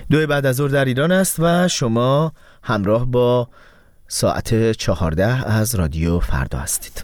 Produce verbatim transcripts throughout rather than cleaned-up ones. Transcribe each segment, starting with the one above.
دو بعد از ظهر در ایران است و شما همراه با ساعت چهارده از رادیو فردا هستید.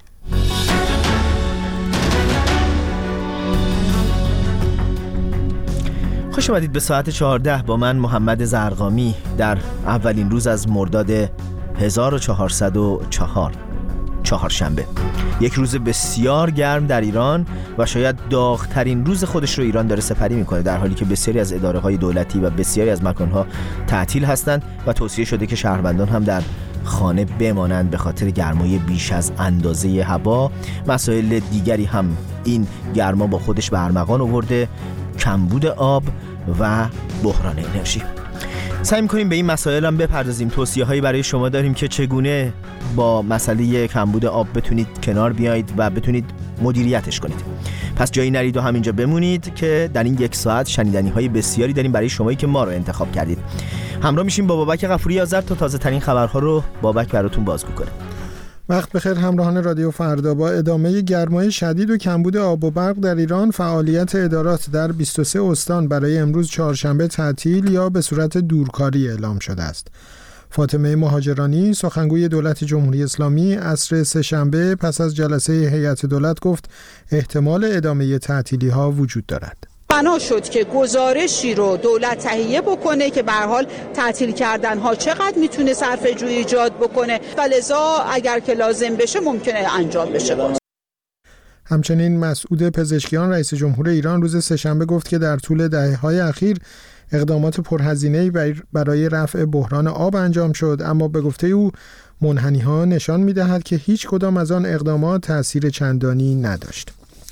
خوش آمدید به ساعت چهارده با من محمد زرقامی در اولین روز از مرداد هزار و چهارصد و چهار، چهارشنبه. یک روز بسیار گرم در ایران و شاید داغ‌ترین روز خودش رو ایران داره سپری میکنه، در حالی که بسیاری از اداره‌های دولتی و بسیاری از مکان‌ها تعطیل هستند و توصیه شده که شهروندان هم در خانه بمانند به خاطر گرمای بیش از اندازه هوا. مسائل دیگری هم این گرما با خودش به ارمغان آورده، کمبود آب و بحران انرژی. سعی می‌کنیم به این مسائل هم بپردازیم. توصیه‌هایی برای شما داریم که چگونه با مسئله کمبود آب بتونید کنار بیایید و بتونید مدیریتش کنید. پس جایی نرید و همینجا بمونید که در این یک ساعت شنیدنی‌های بسیاری داریم برای شمایی که ما رو انتخاب کردید. همراه میشیم با بابک غفوری آذر تا تازه‌ترین خبرها رو بابک براتون بازگو کنه. وقت بخیر همراهان رادیو فردا. با ادامه گرمای شدید و کمبود آب و برق در ایران، فعالیت ادارات در بیست و سه استان برای امروز چهارشنبه تعطیل یا به صورت دورکاری اعلام شده است. فاطمه مهاجرانی، سخنگوی دولت جمهوری اسلامی، عصر سه‌شنبه پس از جلسه هیئت دولت گفت احتمال ادامه تعطیلی‌ها وجود دارد. بنا شد که گزارشی رو دولت تهیه بکنه که به هر حال تعطیل کردن ها چقدر میتونه صرفه‌جویی ایجاد بکنه و لذا اگر که لازم بشه ممکنه انجام بشه. باز همچنین مسعود پزشکیان، رئیس جمهور ایران، روز سه‌شنبه گفت که در طول دهه‌های اخیر اقدامات پرهزینه‌ای برای رفع بحران آب انجام شد، اما به گفته او منحنی‌ها نشان می‌دهد که هیچ کدام از آن اقدامات تأثیر چندانی نداشت.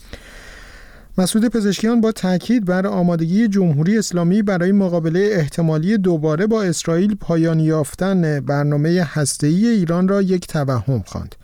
مسعود پزشکیان با تاکید بر آمادگی جمهوری اسلامی برای مقابله احتمالی دوباره با اسرائیل پایان یافتن برنامه هسته‌ای ایران را یک توهم خواند.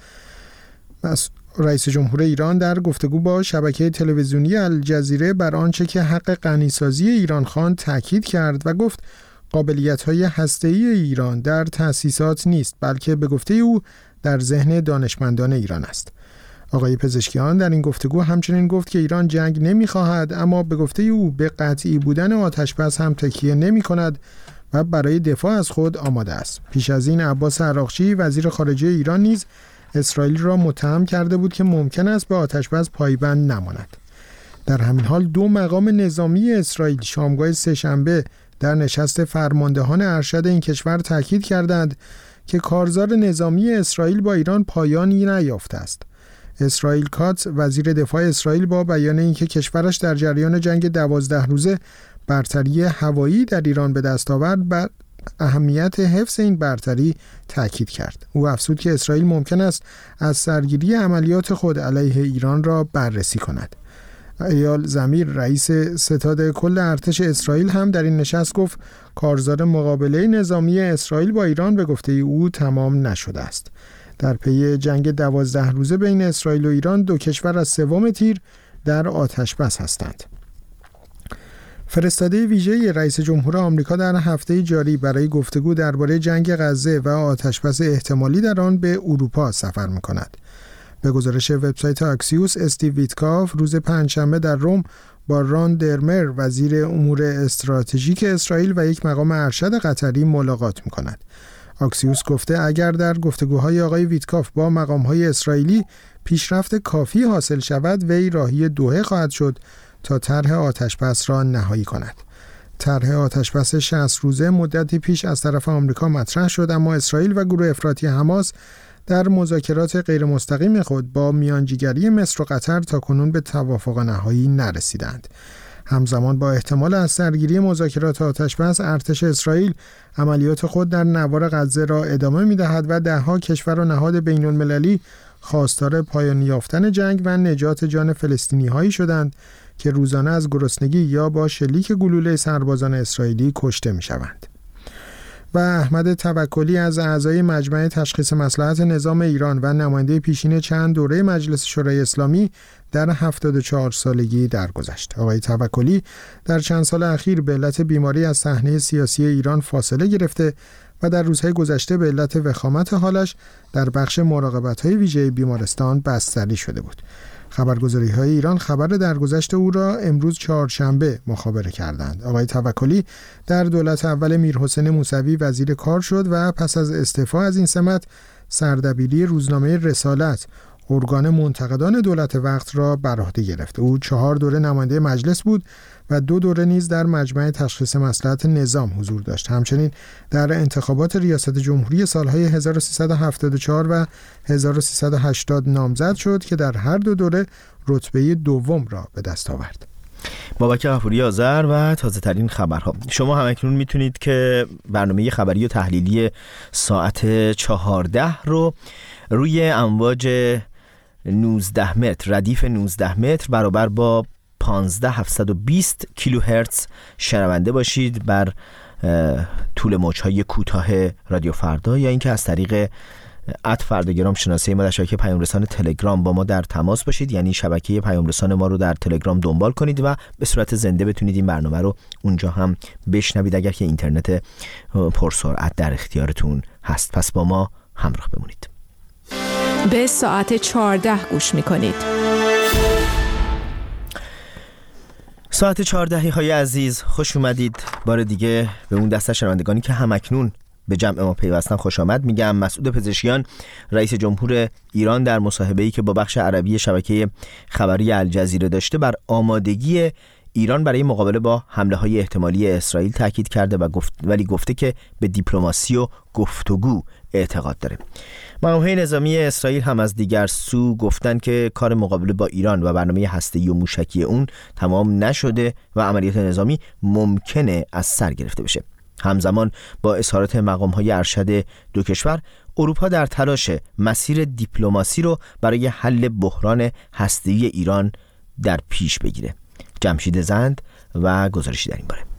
رئیس جمهور ایران در گفتگو با شبکه تلویزیونی الجزیره بر آنچه که حق غنیسازی ایران خواند تاکید کرد و گفت قابلیت‌های هسته‌ای ایران در تأسیسات نیست، بلکه به گفته او در ذهن دانشمندان ایران است. آقای پزشکیان در این گفتگو همچنین گفت که ایران جنگ نمی‌خواهد، اما به گفته او به قطعی بودن آتش‌بس هم تکیه نمی‌کند و برای دفاع از خود آماده است. پیش از این عباس عراقچی، وزیر خارجه ایران، نیز اسرائیل را متهم کرده بود که ممکن است به آتش‌بس پایبند نماند. در همین حال دو مقام نظامی اسرائیل شامگاه سه‌شنبه در نشست فرماندهان ارشد این کشور تاکید کردند که کارزار نظامی اسرائیل با ایران پایانی نیافته است. اسرائیل کاتس، وزیر دفاع اسرائیل، با بیان اینکه کشورش در جریان جنگ دوازده روزه برتری هوایی در ایران به دست آورد، بر اهمیت حفظ این برتری تاکید کرد. او افزود که اسرائیل ممکن است از سرگیری عملیات خود علیه ایران را بررسی کند. ایال زمیر، رئیس ستاد کل ارتش اسرائیل، هم در این نشست گفت کارزار مقابله نظامی اسرائیل با ایران به گفته او تمام نشده است. در پی جنگ دوازده روزه بین اسرائیل و ایران، دو کشور از سوم تیر در آتش بس هستند. فرستاده ویژه رئیس جمهور آمریکا در هفته جاری برای گفتگو درباره جنگ غزه و آتش بس احتمالی در آن به اروپا سفر می‌کند. به گزارش وبسایت آکسیوس، استیو ویتکاف روز پنجشنبه در روم با ران درمر، وزیر امور استراتژیک اسرائیل و یک مقام ارشد قطری ملاقات می‌کند. آکسیوس گفته اگر در گفتگوهای آقای ویتکاف با مقام‌های اسرائیلی پیشرفت کافی حاصل شود، وی راهی دوحه خواهد شد تا طرح آتش‌بس را نهایی کند. طرح آتش‌بس شصت روزه مدتی پیش از طرف آمریکا مطرح شد، اما اسرائیل و گروه افراطی حماس در مذاکرات غیر مستقیم خود با میانجیگری مصر و قطر تاکنون به توافق نهایی نرسیدند. همزمان با احتمال از سرگیری مذاکرات آتش‌بس، ارتش اسرائیل عملیات خود در نوار غزه را ادامه می‌دهد و ده‌ها کشور و نهاد بین‌المللی خواستار پایان یافتن جنگ و نجات جان فلسطینی‌هایی شدند که روزانه از گرسنگی یا با شلیک گلوله سربازان اسرائیلی کشته می‌شوند. و احمد توکلی از اعضای مجمع تشخیص مصلحت نظام ایران و نماینده پیشین چند دوره مجلس شورای اسلامی در هفتاد و چهار سالگی درگذشت. آقای توکلی در چند سال اخیر به علت بیماری از صحنه سیاسی ایران فاصله گرفته و در روزهای گذشته به علت وخامت حالش در بخش مراقبت‌های ویژه بیمارستان بستری شده بود. خبرگزاری‌های ایران خبر درگذشت او را امروز چهارشنبه مخابره کردند. آقای توکلی در دولت اول میرحسین موسوی وزیر کار شد و پس از استعفا از این سمت سردبیری روزنامه رسالت، ارگان منتقدان دولت وقت، را بر عهده گرفت. او چهار دوره نماینده مجلس بود و دو دوره نیز در مجمع تشخیص مصلحت نظام حضور داشت. همچنین در انتخابات ریاست جمهوری سالهای هزار و سیصد و هفتاد و چهار و هزار و سیصد و هشتاد نامزد شد که در هر دو دوره رتبه دوم را به دست آورد. بابک غفوری آذر و تازه ترین خبرها. شما هم اکنون میتونید که برنامه خبری و تحلیلی ساعت چهارده رو روی امواج نوزده متر، ردیف نوزده متر برابر با پانزده هزار هفتصد و بیست کیلوهرتز شنونده باشید بر طول موج‌های کوتاه رادیو فردا، یا اینکه از طریق ات فرداگرام شناسی ما در شبکه پیام رسان تلگرام با ما در تماس باشید، یعنی شبکه پیام رسان ما رو در تلگرام دنبال کنید و به صورت زنده بتونید این برنامه رو اونجا هم بشنوید اگر که اینترنت پرسرعت در اختیارتون هست. پس با ما همراه بمونید. به ساعت چهارده گوش میکنید. ساعت چهارده های عزیز، خوش اومدید بار دیگه به اون دسته شنوندگانی که همکنون به جمع ما پیوستن خوش آمد میگم. مسعود پزشکیان رئیس جمهور ایران در مصاحبه‌ای که با بخش عربی شبکه خبری الجزیره داشته بر آمادگی ایران برای مقابله با حمله‌های احتمالی اسرائیل تاکید کرده و گفت ولی گفته که به دیپلماسی و گفتگو اعتقاد داره. منابع نظامی اسرائیل هم از دیگر سو گفتن که کار مقابله با ایران و برنامه هسته‌ای و موشکی اون تمام نشده و عملیات نظامی ممکنه از سر گرفته بشه. همزمان با اظهارات مقام‌های ارشد دو کشور، اروپا در تلاش مسیر دیپلماسی رو برای حل بحران هسته‌ای ایران در پیش بگیره. جمشید زند و گزارشی در این باره.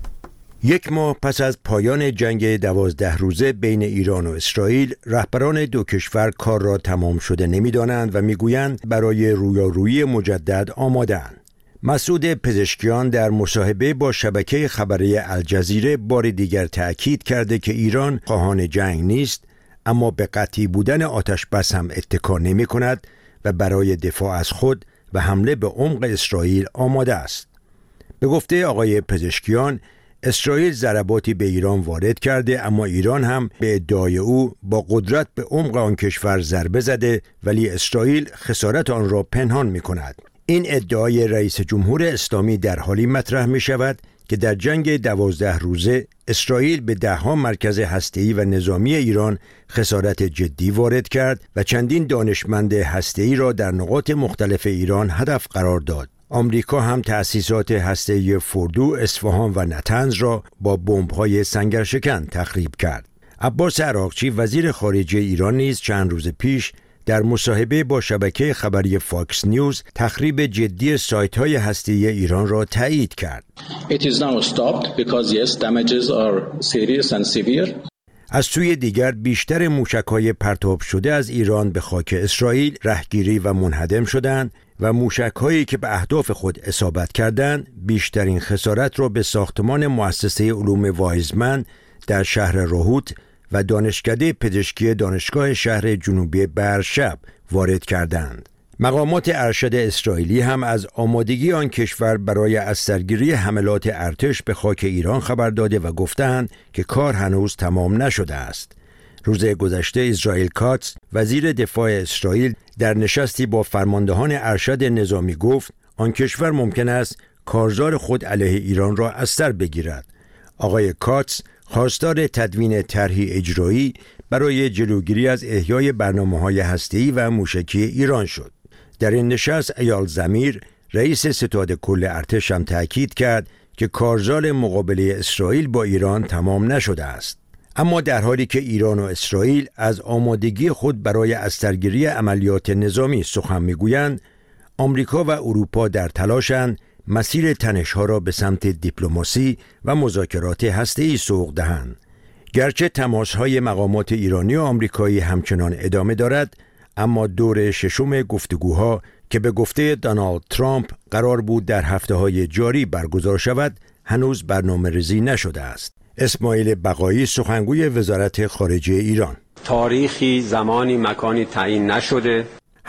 یک ماه پس از پایان جنگ دوازده روزه بین ایران و اسرائیل، رهبران دو کشور کار را تمام شده نمی‌دانند و می‌گویند برای رویارویی مجدد آماده‌اند. مسعود پزشکیان در مصاحبه با شبکه خبری الجزیره بار دیگر تأکید کرده که ایران خواهان جنگ نیست، اما به قطعی بودن آتش بس هم اتکا نمی‌کند و برای دفاع از خود و حمله به عمق اسرائیل آماده است. به گفته آقای پزشکیان، اسرائیل ضرباتی به ایران وارد کرده، اما ایران هم به ادعای او با قدرت به عمق آن کشور ضربه زده، ولی اسرائیل خسارت آن را پنهان می کند. این ادعای رئیس جمهور اسلامی در حالی مطرح می شود که در جنگ دوازده روزه اسرائیل به دهها مرکز هسته‌ای و نظامی ایران خسارت جدی وارد کرد و چندین دانشمند هسته‌ای را در نقاط مختلف ایران هدف قرار داد. آمریکا هم تأسیسات هسته‌ای فردو، اصفهان و نتنز را با بمب‌های سنگرشکن تخریب کرد. عباس عراقچی وزیر خارجه ایران نیز چند روز پیش در مصاحبه با شبکه خبری فاکس نیوز تخریب جدی سایت‌های هسته‌ای ایران را تایید کرد. It is now stopped because yes, damages are serious and severe. از سوی دیگر بیشتر موشک‌های پرتاب شده از ایران به خاک اسرائیل رهگیری و منهدم شدند و موشک‌هایی که به اهداف خود اصابت کردند بیشترین خسارت را به ساختمان مؤسسه علوم وایزمن در شهر راهوت و دانشکده پزشکی دانشگاه شهر جنوبی برشب وارد کردند. مقامات ارشد اسرائیلی هم از آمادگی آن کشور برای از سرگیری حملات ارتش به خاک ایران خبر داده و گفتند که کار هنوز تمام نشده است. روز گذشته اسرائیل کاتس وزیر دفاع اسرائیل در نشستی با فرماندهان ارشد نظامی گفت آن کشور ممکن است کارزار خود علیه ایران را از سر بگیرد. آقای کاتس خواستار تدوین طرحی اجرایی برای جلوگیری از احیای برنامه‌های هسته‌ای و موشکی ایران شد. در این نشست ایال زمیر رئیس ستاد کل ارتش هم تأکید کرد که کارزار مقابله اسرائیل با ایران تمام نشده است. اما در حالی که ایران و اسرائیل از آمادگی خود برای از سرگیری عملیات نظامی سخن میگویند، آمریکا و اروپا در تلاشند مسیر تنش‌ها را به سمت دیپلماسی و مذاکرات هسته‌ای سوق دهند. گرچه تماس‌های مقامات ایرانی و آمریکایی همچنان ادامه دارد، اما دور ششم گفتگوها که به گفته دونالد ترامپ قرار بود در هفته‌های جاری برگزار شود، هنوز برنامه‌ریزی نشده است. اسماعیل بقایی سخنگوی وزارت خارجه ایران: تاریخی، زمانی، مکانی تعیین نشده.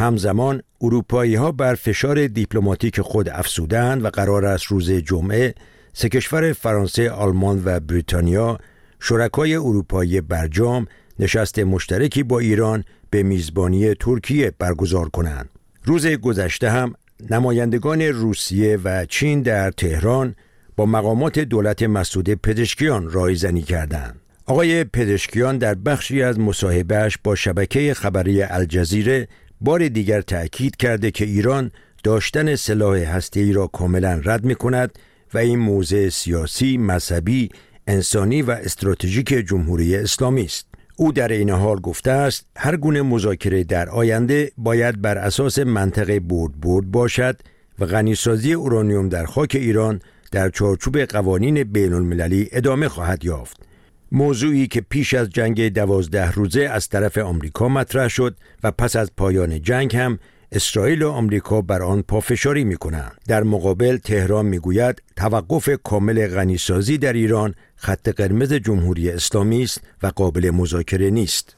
همزمان اروپایی‌ها بر فشار دیپلماتیک خود افزودند و قرار است روز جمعه سه کشور فرانسه، آلمان و بریتانیا شرکای اروپایی برجام نشست مشترکی با ایران به میزبانی ترکیه برگزار کنند. روز گذشته هم نمایندگان روسیه و چین در تهران با مقامات دولت مسعود پزشکیان رایزنی کردند. آقای پزشکیان در بخشی از مصاحبهش با شبکه خبری الجزیره بار دیگر تأکید کرده که ایران داشتن سلاح هسته‌ای را کاملا رد می‌کند و این موضع سیاسی، مذهبی، انسانی و استراتژیک جمهوری اسلامی است. او در این حال گفته است هر گونه مذاکره در آینده باید بر اساس منطق برد برد باشد و غنیسازی اورانیوم در خاک ایران در چارچوب قوانین بین المللی ادامه خواهد یافت. موضوعی که پیش از جنگ دوازده روزه از طرف آمریکا مطرح شد و پس از پایان جنگ هم اسرائیل و آمریکا بر آن پافشاری می‌کنند. در مقابل تهران می‌گوید توقف کامل غنیسازی در ایران خط قرمز جمهوری اسلامی است و قابل مذاکره نیست.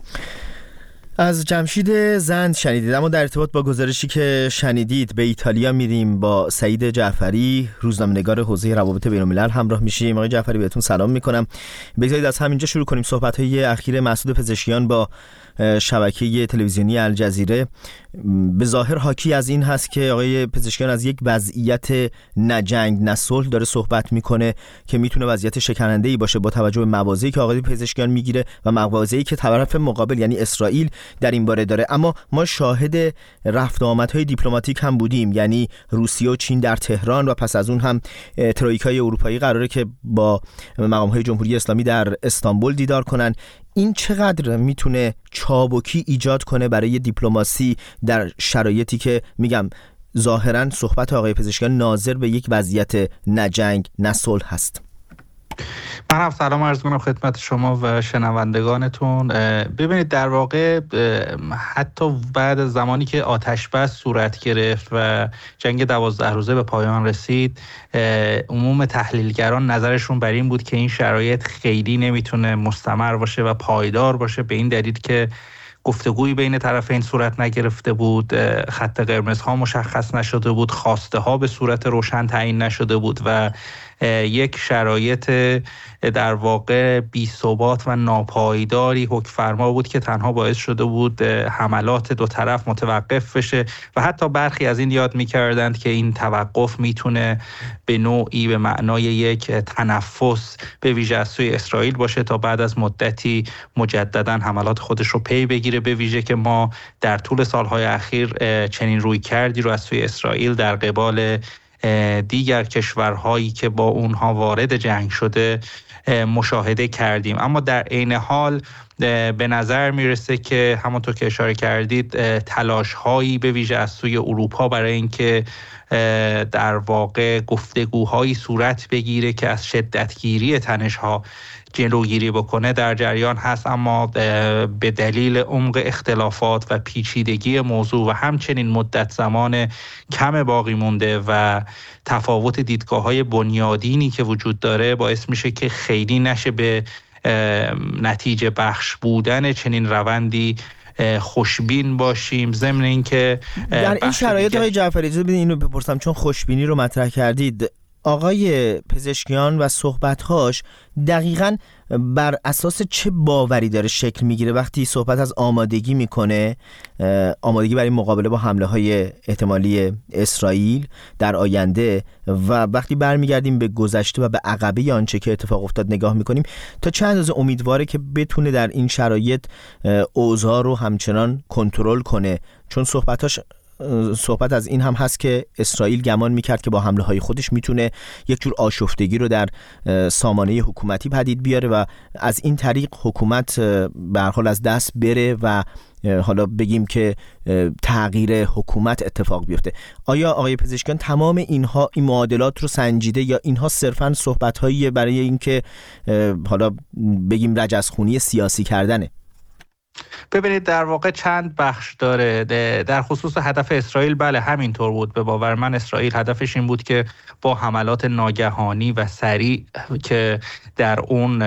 از جمشید زند شنیدید. اما در ارتباط با گزارشی که شنیدید به ایتالیا میریم با سعید جعفری، روزنامه‌نگار حوزه روابط بین‌الملل همراه میشیم. آقای جعفری بهتون سلام میکنم. بگذارید از همینجا شروع کنیم. صحبت‌های اخیر مسعود پزشکیان با شبکه تلویزیونی الجزیره به ظاهر حاکی از این هست که آقای پزشکیان از یک وضعیت نه جنگ نه صلح داره صحبت میکنه که میتونه وضعیت شکننده‌ای باشه با توجه به مواضعی که آقای پزشکیان میگیره و مواضعی که طرف مقابل یعنی اسرائیل در این باره داره. اما ما شاهد رفت و آمدهای دیپلماتیک هم بودیم، یعنی روسیه و چین در تهران و پس از اون هم ترویکای اروپایی قراره که با مقام‌های جمهوری اسلامی در استانبول دیدار کنن. این چقدر میتونه چابکی ایجاد کنه برای دیپلماسی در شرایطی که میگم ظاهراً صحبت آقای پزشکیان ناظر به یک وضعیت نه جنگ نه صلح هست؟ من هم سلام عرض کنم خدمت شما و شنوندگانتون. ببینید در واقع حتی بعد از زمانی که آتش بس صورت گرفت و جنگ دوازده روزه به پایان رسید، عموم تحلیلگران نظرشون بر این بود که این شرایط خیلی نمیتونه مستمر باشه و پایدار باشه، به این دلیل که گفتگویی بین طرفین صورت نگرفته بود، خط قرمزها مشخص نشده بود، خواسته ها به صورت روشن تعیین نشده بود و یک شرایط در واقع بی‌ثبات و ناپایداری حکم فرما بود که تنها باعث شده بود حملات دو طرف متوقف بشه و حتی برخی از این یاد می‌کردند که این توقف میتونه به نوعی به معنای یک تنفس به ویژه از سوی اسرائیل باشه تا بعد از مدتی مجددا حملات خودش رو پی بگیره، به ویژه که ما در طول سالهای اخیر چنین روی کردی رو از سوی اسرائیل در قبال دیگر کشورهایی که با اونها وارد جنگ شده مشاهده کردیم. اما در عین حال به نظر میرسه که همونطور که اشاره کردید تلاش هایی به ویژه از سوی اروپا برای اینکه در واقع گفتگوهایی صورت بگیره که از شدتگیری تنش ها جلوگیری بکنه در جریان هست، اما به دلیل عمق اختلافات و پیچیدگی موضوع و همچنین مدت زمان کم باقی مونده و تفاوت دیدگاه‌های بنیادینی که وجود داره باعث میشه که خیلی نشه به نتیجه بخش بودن چنین روندی خوشبین باشیم. ضمن اینکه در این شرایط آقای جعفری اجازه بدین اینو بپرسم، چون خوشبینی رو مطرح کردید، آقای پزشکیان و صحبت‌هاش دقیقاً بر اساس چه باوری داره شکل میگیره وقتی صحبت از آمادگی میکنه، آمادگی برای مقابله با حمله های احتمالی اسرائیل در آینده، و وقتی برمیگردیم به گذشته و به عقبه آنچه که اتفاق افتاد نگاه میکنیم، تا چند اندازه امیدواره که بتونه در این شرایط اوضاع رو همچنان کنترل کنه؟ چون صحبتاش صحبت از این هم هست که اسرائیل گمان میکرد که با حمله های خودش میتونه یک جور آشفتگی رو در سامانه حکومتی پدید بیاره و از این طریق حکومت به هر حال از دست بره و حالا بگیم که تغییر حکومت اتفاق بیفته. آیا آقای پزشکیان تمام اینها این معادلات رو سنجیده یا اینها صرفاً صحبت‌هایی برای اینکه حالا بگیم رجزخونی سیاسی کردنه؟ ببینید در واقع چند بخش داره. در خصوص هدف اسرائیل بله همینطور بود. به باور من اسرائیل هدفش این بود که با حملات ناگهانی و سریع که در اون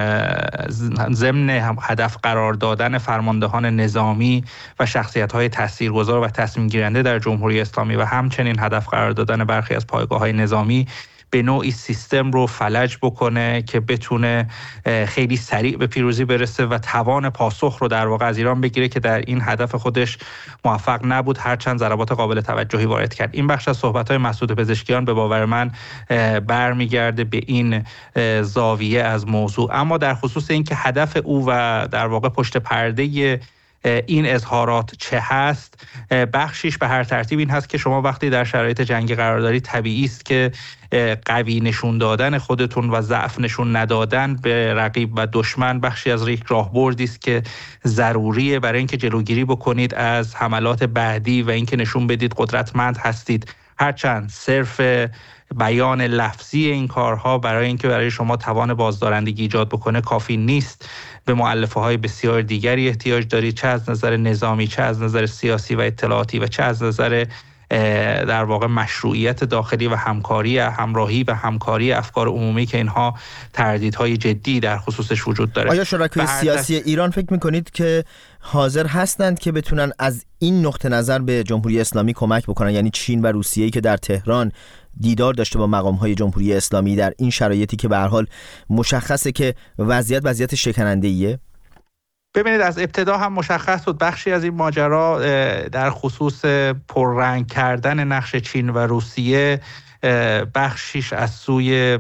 ضمن هدف قرار دادن فرماندهان نظامی و شخصیت‌های تاثیرگذار و تصمیم گیرنده در جمهوری اسلامی و همچنین هدف قرار دادن برخی از پایگاه‌های نظامی به نوعی سیستم رو فلج بکنه که بتونه خیلی سریع به پیروزی برسه و توان پاسخ رو در واقع از ایران بگیره که در این هدف خودش موفق نبود، هرچند ضربات قابل توجهی وارد کرد. این بخش از صحبت‌های مسعود پزشکیان به باور من برمیگرده به این زاویه از موضوع. اما در خصوص اینکه هدف او و در واقع پشت پرده این اظهارات چه هست، بخشیش به هر ترتیب این هست که شما وقتی در شرایط جنگی قرار دارید طبیعی است که قوی نشون دادن خودتون و ضعف نشون ندادن به رقیب و دشمن بخشی از یک راهبردی است که ضروریه برای اینکه جلوگیری بکنید از حملات بعدی و اینکه نشون بدید قدرتمند هستید. هرچند صرف بیان لفظی این کارها برای اینکه برای شما توان بازدارندگی ایجاد بکنه کافی نیست. به مؤلفه های بسیار دیگری احتیاج دارید، چه از نظر نظامی، چه از نظر سیاسی و اطلاعاتی و چه از نظر در واقع مشروعیت داخلی و همکاری همراهی و همکاری افکار عمومی که اینها تردیدهای جدی در خصوصش وجود داره. آیا شرکای سیاسی ایران فکر میکنید که حاضر هستند که بتونن از این نقطه نظر به جمهوری اسلامی کمک بکنن، یعنی چین و روسیه‌ای که در تهران دیدار داشته با مقام‌های جمهوری اسلامی در این شرایطی که به هر حال مشخصه که وضعیت وضعیت شکننده‌ایه؟ ببینید از ابتدا هم مشخص بود بخشی از این ماجرا در خصوص پررنگ کردن نقش چین و روسیه بخشیش از سوی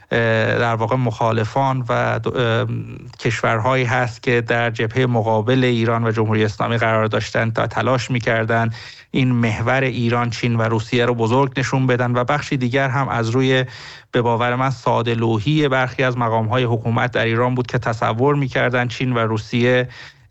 در واقع مخالفان و کشورهایی هست که در جبهه مقابل ایران و جمهوری اسلامی قرار داشتن تا تلاش می‌کردن این محور ایران، چین و روسیه رو بزرگ نشون بدن و بخشی دیگر هم از روی به باور من ساده لوحی برخی از مقام‌های حکومت در ایران بود که تصور می‌کردن چین و روسیه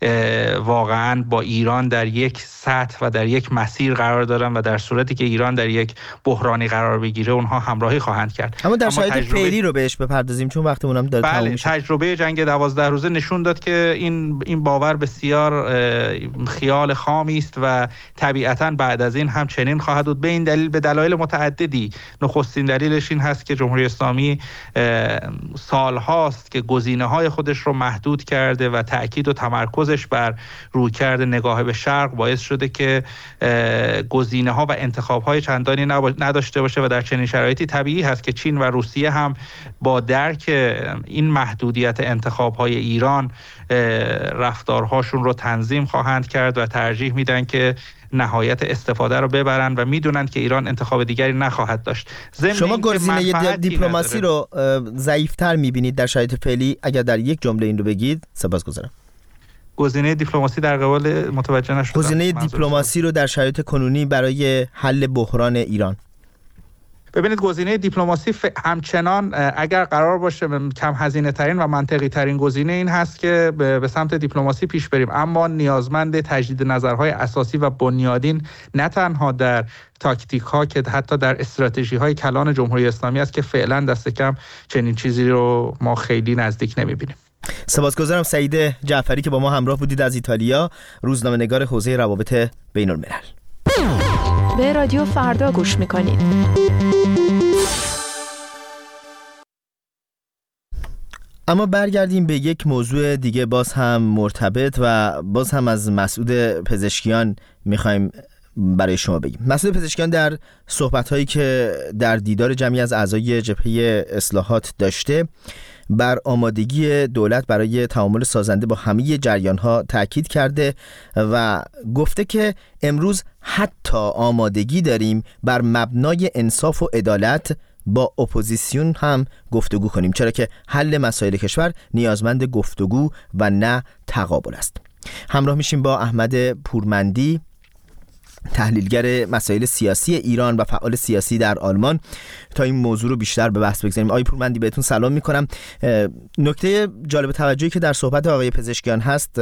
واقعاً با ایران در یک سطح و در یک مسیر قرار دارن و در صورتی که ایران در یک بحرانی قرار بگیره اونها همراهی خواهند کرد. اما در شرایط تجربه... فعلی رو بهش بپردازیم چون وقتمون هم داره تموم میشه. تجربه جنگ دوازده روزه نشون داد که این این باور بسیار خیال خامی است و طبیعتاً بعد از این هم چنین خواهد بود، به این دلیل به دلایل متعددی. نخستین دلیلش این هست که جمهوری اسلامی سالهاست که گزینه‌های خودش رو محدود کرده و تأکید و تمرکز بر رویکرد نگاه به شرق باعث شده که گزینه‌ها و انتخاب‌های چندانی نداشته باشه و در چنین شرایطی طبیعی هست که چین و روسیه هم با درک این محدودیت انتخاب‌های ایران رفتارهاشون رو تنظیم خواهند کرد و ترجیح میدن که نهایت استفاده رو ببرن و میدونن که ایران انتخاب دیگری نخواهد داشت. شما گزینه دیپلماسی رو ضعیف‌تر می‌بینید در شرایط فعلی؟ اگر در یک جمله این رو بگید سپاسگزارم. گزینه دیپلماسی در قبال متوجه نشدم. گزینه دیپلماسی رو در شرایط کنونی برای حل بحران ایران. ببینید گزینه دیپلماسی همچنان اگر قرار باشه کم هزینه ترین و منطقی ترین گزینه این هست که به سمت دیپلماسی پیش بریم، اما نیازمند تجدید نظرهای اساسی و بنیادین نه تنها در تاکتیک ها که حتی در استراتژی های کلان جمهوری اسلامی است که فعلا دست کم چنین چیزی رو ما خیلی نزدیک نمیبینیم. سپاسگزارم سعید جعفری که با ما همراه بودید از ایتالیا، روزنامه‌نگار حوزه روابط بین الملل. به رادیو فردا گوش میکنید. اما برگردیم به یک موضوع دیگه باز هم مرتبط و باز هم از مسعود پزشکیان میخوایم برای شما بگیم. مسعود پزشکیان در صحبت‌هایی که در دیدار جمعی از اعضای جبهه اصلاحات داشته بر آمادگی دولت برای تعامل سازنده با همه جریان‌ها تاکید کرده و گفته که امروز حتی آمادگی داریم بر مبنای انصاف و عدالت با اپوزیسیون هم گفتگو کنیم، چرا که حل مسائل کشور نیازمند گفتگو و نه تقابل است. همراه میشیم با احمد پورمندی، تحلیلگر مسائل سیاسی ایران و فعال سیاسی در آلمان، تا این موضوع رو بیشتر به بحث بگذاریم. آقای پورمندی بهتون سلام میکنم. نکته جالب توجهی که در صحبت آقای پزشکیان هست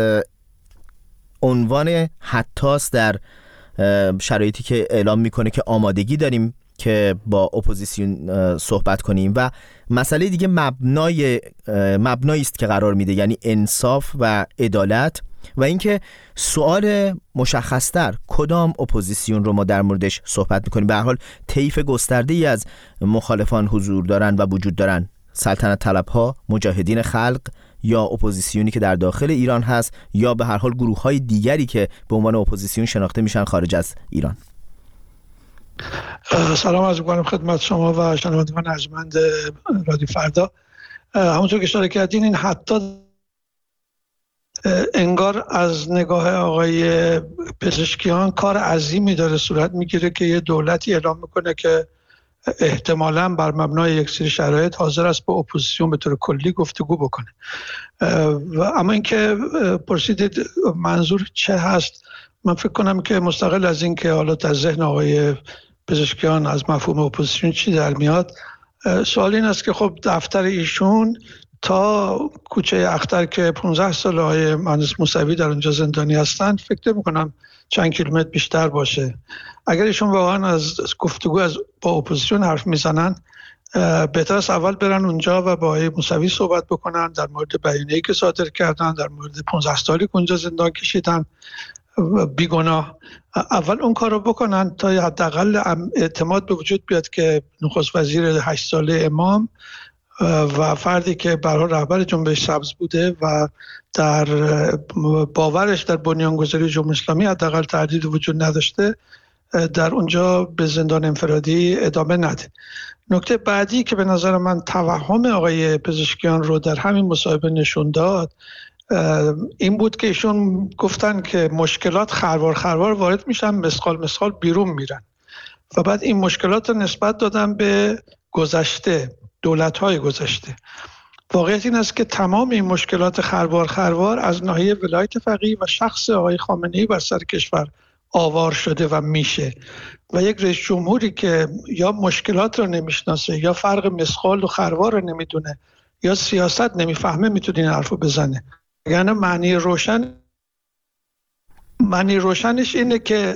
عنوان حتاست در شرایطی که اعلام میکنه که آمادگی داریم که با اپوزیسیون صحبت کنیم و مسئله دیگه مبنای مبنایی است که قرار میده، یعنی انصاف و عدالت و اینکه سوال مشخصتر کدام اپوزیسیون رو ما در موردش صحبت میکنیم. به هر حال طیف گسترده‌ای از مخالفان حضور دارن و وجود دارن، سلطنت طلب‌ها، مجاهدین خلق یا اپوزیسیونی که در داخل ایران هست یا به هر حال گروه‌های دیگری که به عنوان اپوزیسیون شناخته میشن خارج از ایران. سلام عرض می‌کنم خدمت شما و شنوندگان ارجمند رادیو فردا. همونطور که اشاره کردین این حتی انگار از نگاه آقای پزشکیان کار عظیمی داره صورت میگیره که یه دولتی اعلام میکنه که احتمالاً بر مبنای یک سری شرایط حاضر است با اپوزیسیون به طور کلی گفتگو بکنه. و اما اینکه پرسیدید منظور چه هست، من فکر کنم که مستقل از این که حالا در ذهن آقای پزشکیان از مفهوم اپوزیسیون چی در میاد، سوال این است که خب دفتر ایشون تا کوچه اختر که پانزده سال آقای مهندس موسوی در اونجا زندانی هستند فکر میکنم چند کیلومتر بیشتر باشه. اگر ایشون واقعا از گفتگو از با اپوزیسیون حرف میزنن، بهتر است اول برن اونجا و با آقای موسوی صحبت بکنن در مورد بیانیه‌ای که صادر کردن، در مورد پانزده سالی که اونجا زندان کشیدن بیگناه. اول اون کار رو بکنن تا حداقل اعتماد به وجود بیاد که نخست وزیر هشت ساله امام و فردی که برای رهبر جنبش سبز بوده و در باورش در بنیانگذاری جمهوری اسلامی حداقل تردید وجود نداشته، در اونجا به زندان انفرادی ادامه نده. نکته بعدی که به نظر من توهم آقای پزشکیان رو در همین مصاحبه نشون داد این بود که ایشون گفتن که مشکلات خروار خروار وارد میشن، مسخال مسخال بیرون میرن و بعد این مشکلات رو نسبت دادن به گذشته، دولت‌های گذشته. واقعیت این است که تمام این مشکلات خروار خروار از ناحیه ولایت فقیه و شخص آقای خامنه‌ای بر سر کشور آوار شده و میشه و یک رئیس جمهوری که یا مشکلات رو نمیشناسه یا فرق مسخال و خروار رو نمیدونه یا سیاست نمیفهمه میتونه این حرفو بزنه. یعنی معنی روشن معنی روشنش اینه که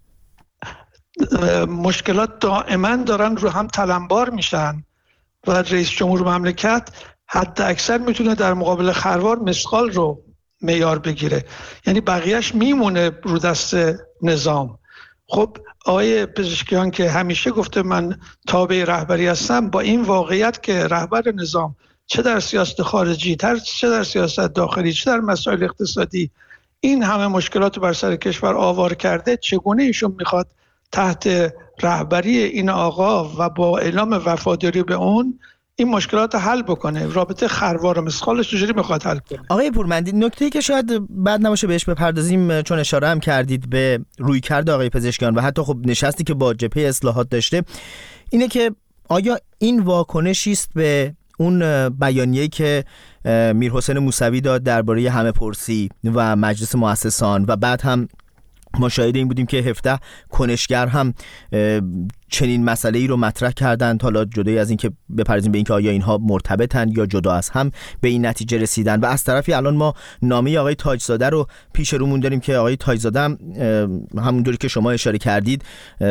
مشکلات دائما دارن رو هم تلمبار میشن و رئیس جمهور مملکت حد اکثر میتونه در مقابل خروار مسخال رو معیار بگیره، یعنی بقیهش میمونه رو دست نظام. خب آقای پزشکیان که همیشه گفته من تابع رهبری هستم، با این واقعیت که رهبر نظام چه در سیاست خارجی چه در سیاست داخلی چه در مسائل اقتصادی این همه مشکلات رو بر سر کشور آوار کرده، چگونه ایشون میخواد تحت رهبری این آقا و با اعلام وفاداری به اون این مشکلات حل بکنه؟ رابطه خروار و مسخالش چجوری میخواد حل کنه؟ آقای پورمندی، نکته‌ای که شاید بد نباشه بهش بپردازیم، چون اشاره هم کردید به رویکرد آقای پزشکیان و حتی خب نشستی که با جبهه اصلاحات داشته، اینه که آیا این واکنشی است به اون بیانیه‌ای که میرحسین موسوی داد درباره همه پرسی و مجلس مؤسسان و بعد هم ما شاهد این بودیم که هفده کنشگر هم چنین مسئله‌ای رو مطرح کردند، حالا جدای از این که بپردازیم به این که آیا اینها مرتبطن یا جدا از هم به این نتیجه رسیدن. و از طرفی الان ما نامه آقای تاجزاده رو پیش رومون داریم که آقای تاجزاده هم همونجوری که شما اشاره کردید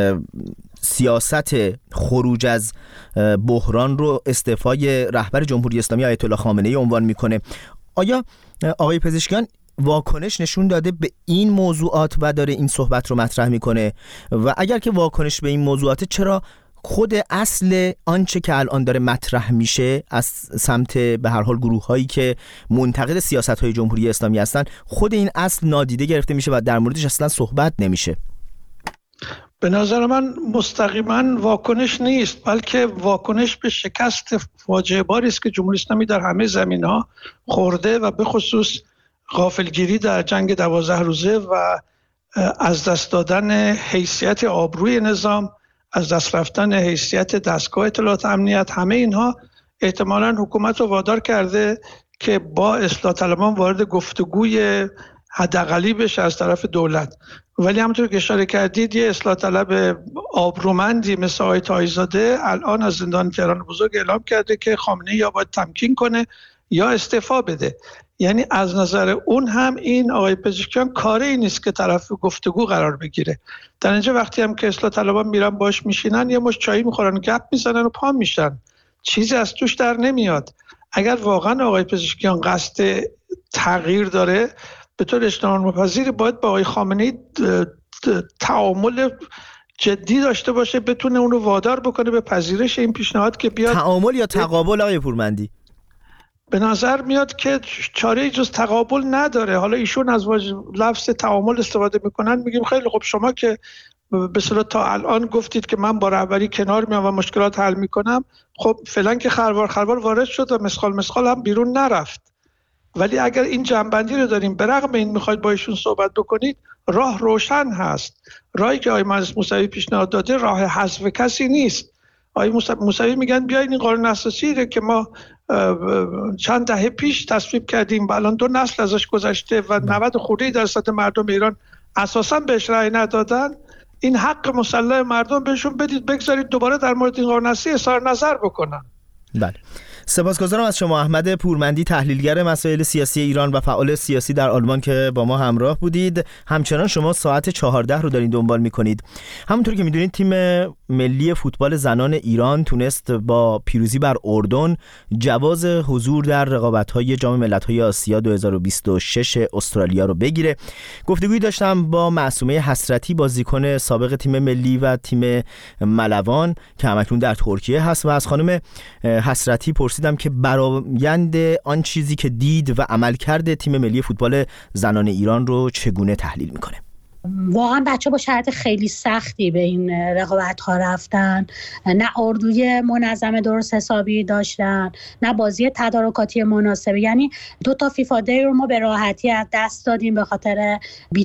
سیاست خروج از بحران رو استعفای رهبر جمهوری اسلامی آیت الله خامنه‌ای عنوان میکنه. آیا آقای پزشکیان واکنش نشون داده به این موضوعات و داره این صحبت رو مطرح میکنه؟ و اگر که واکنش به این موضوعات، چرا خود اصل آنچه که الان داره مطرح میشه از سمت به هر حال گروه هایی که منتقد سیاست های جمهوری اسلامی هستن، خود این اصل نادیده گرفته میشه و در موردش اصلا صحبت نمیشه؟ به نظر من مستقیما واکنش نیست، بلکه واکنش به شکست فاجعه باری است که جمهوری اسلامی در همه زمینه‌ها خورده و به خصوص غافلگیری در جنگ دوازده روزه و از دست دادن حیثیت آبروی نظام، از دست رفتن حیثیت دستگاه اطلاعات امنیت، همه اینها احتمالاً حکومت رو وادار کرده که با اصلاح طلبان وارد گفتگوی حداقلی بشه از طرف دولت. ولی همونطور که اشاره کردید یه اصلاح طلب آبرومندی مثل آقای تاجزاده الان از زندان تهران بزرگ اعلام کرده که خامنه‌ای یا باید تمکین کنه یا استعفا بده. یعنی از نظر اون هم این آقای پزشکیان کاری نیست که طرف گفتگو قرار بگیره. در اینجا وقتی هم که اصلاح طلبان میرن باش میشینن یه مش چایی میخورن، گپ میزنن و پا میشن، چیزی از توش در نمیاد. اگر واقعا آقای پزشکیان قصد تغییر داره، به طور اجتناب ناپذیر باید با آقای خامنه‌ای تعامل جدی داشته باشه، بتونه اون رو وادار بکنه به پذیرش این پیشنهاد که بیاد. تعامل یا تقابل آقای پورمندی؟ به نظر میاد که چاره جز تقابل نداره. حالا ایشون از لفظ تعامل استفاده میکنن، میگیم خیلی خب شما که به اصطلاح تا الان گفتید که من با رهبری کنار میام و مشکلات حل میکنم، خب فعلا که خروار خروار وارد شد و مسخال مسخال هم بیرون نرفت. ولی اگر این جنبندی رو داریم، به رغم این میخواید با ایشون صحبت بکنید، راه روشن هست. راهی که آقای مجلس موسوی پیشنهاد داده راه حذف کسی نیست. آقای موسوی میگن بیاین این قانون اساسی رو که ما چند دهه پیش تصویب کردیم و الان دو نسل ازش گذشته و نود خورده درصد مردم ایران اساسا بهش رأی ندادن، این حق مسلح مردم بهشون بدید، بگذارید دوباره در مورد این قانون اساسی اظهار نظر بکنن. بله. سپاسگزارم از شما احمد پورمندی، تحلیلگر مسائل سیاسی ایران و فعال سیاسی در آلمان که با ما همراه بودید. همچنان شما ساعت چهارده رو دارین دنبال میکنید. همونطور که میدونید تیم ملی فوتبال زنان ایران تونست با پیروزی بر اردن جواز حضور در رقابت‌های جام ملت‌های آسیا دو هزار و بیست و شش استرالیا رو بگیره. گفتگویی داشتم با معصومه حسرتی، بازیکن سابق تیم ملی و تیم ملوان که همکنون در ترکیه هست، و از خانم حسرتی پرسیدم که برآیند آن چیزی که دید و عملکرد تیم ملی فوتبال زنان ایران رو چگونه تحلیل میکنه. واقعا بچه با شرایط خیلی سختی به این رقابت ها رفتن، نه اردوی منظم درست حسابی داشتن، نه بازی تدارکاتی مناسبه. یعنی دو تا فیفا دی رو ما به راحتی از دست دادیم به خاطر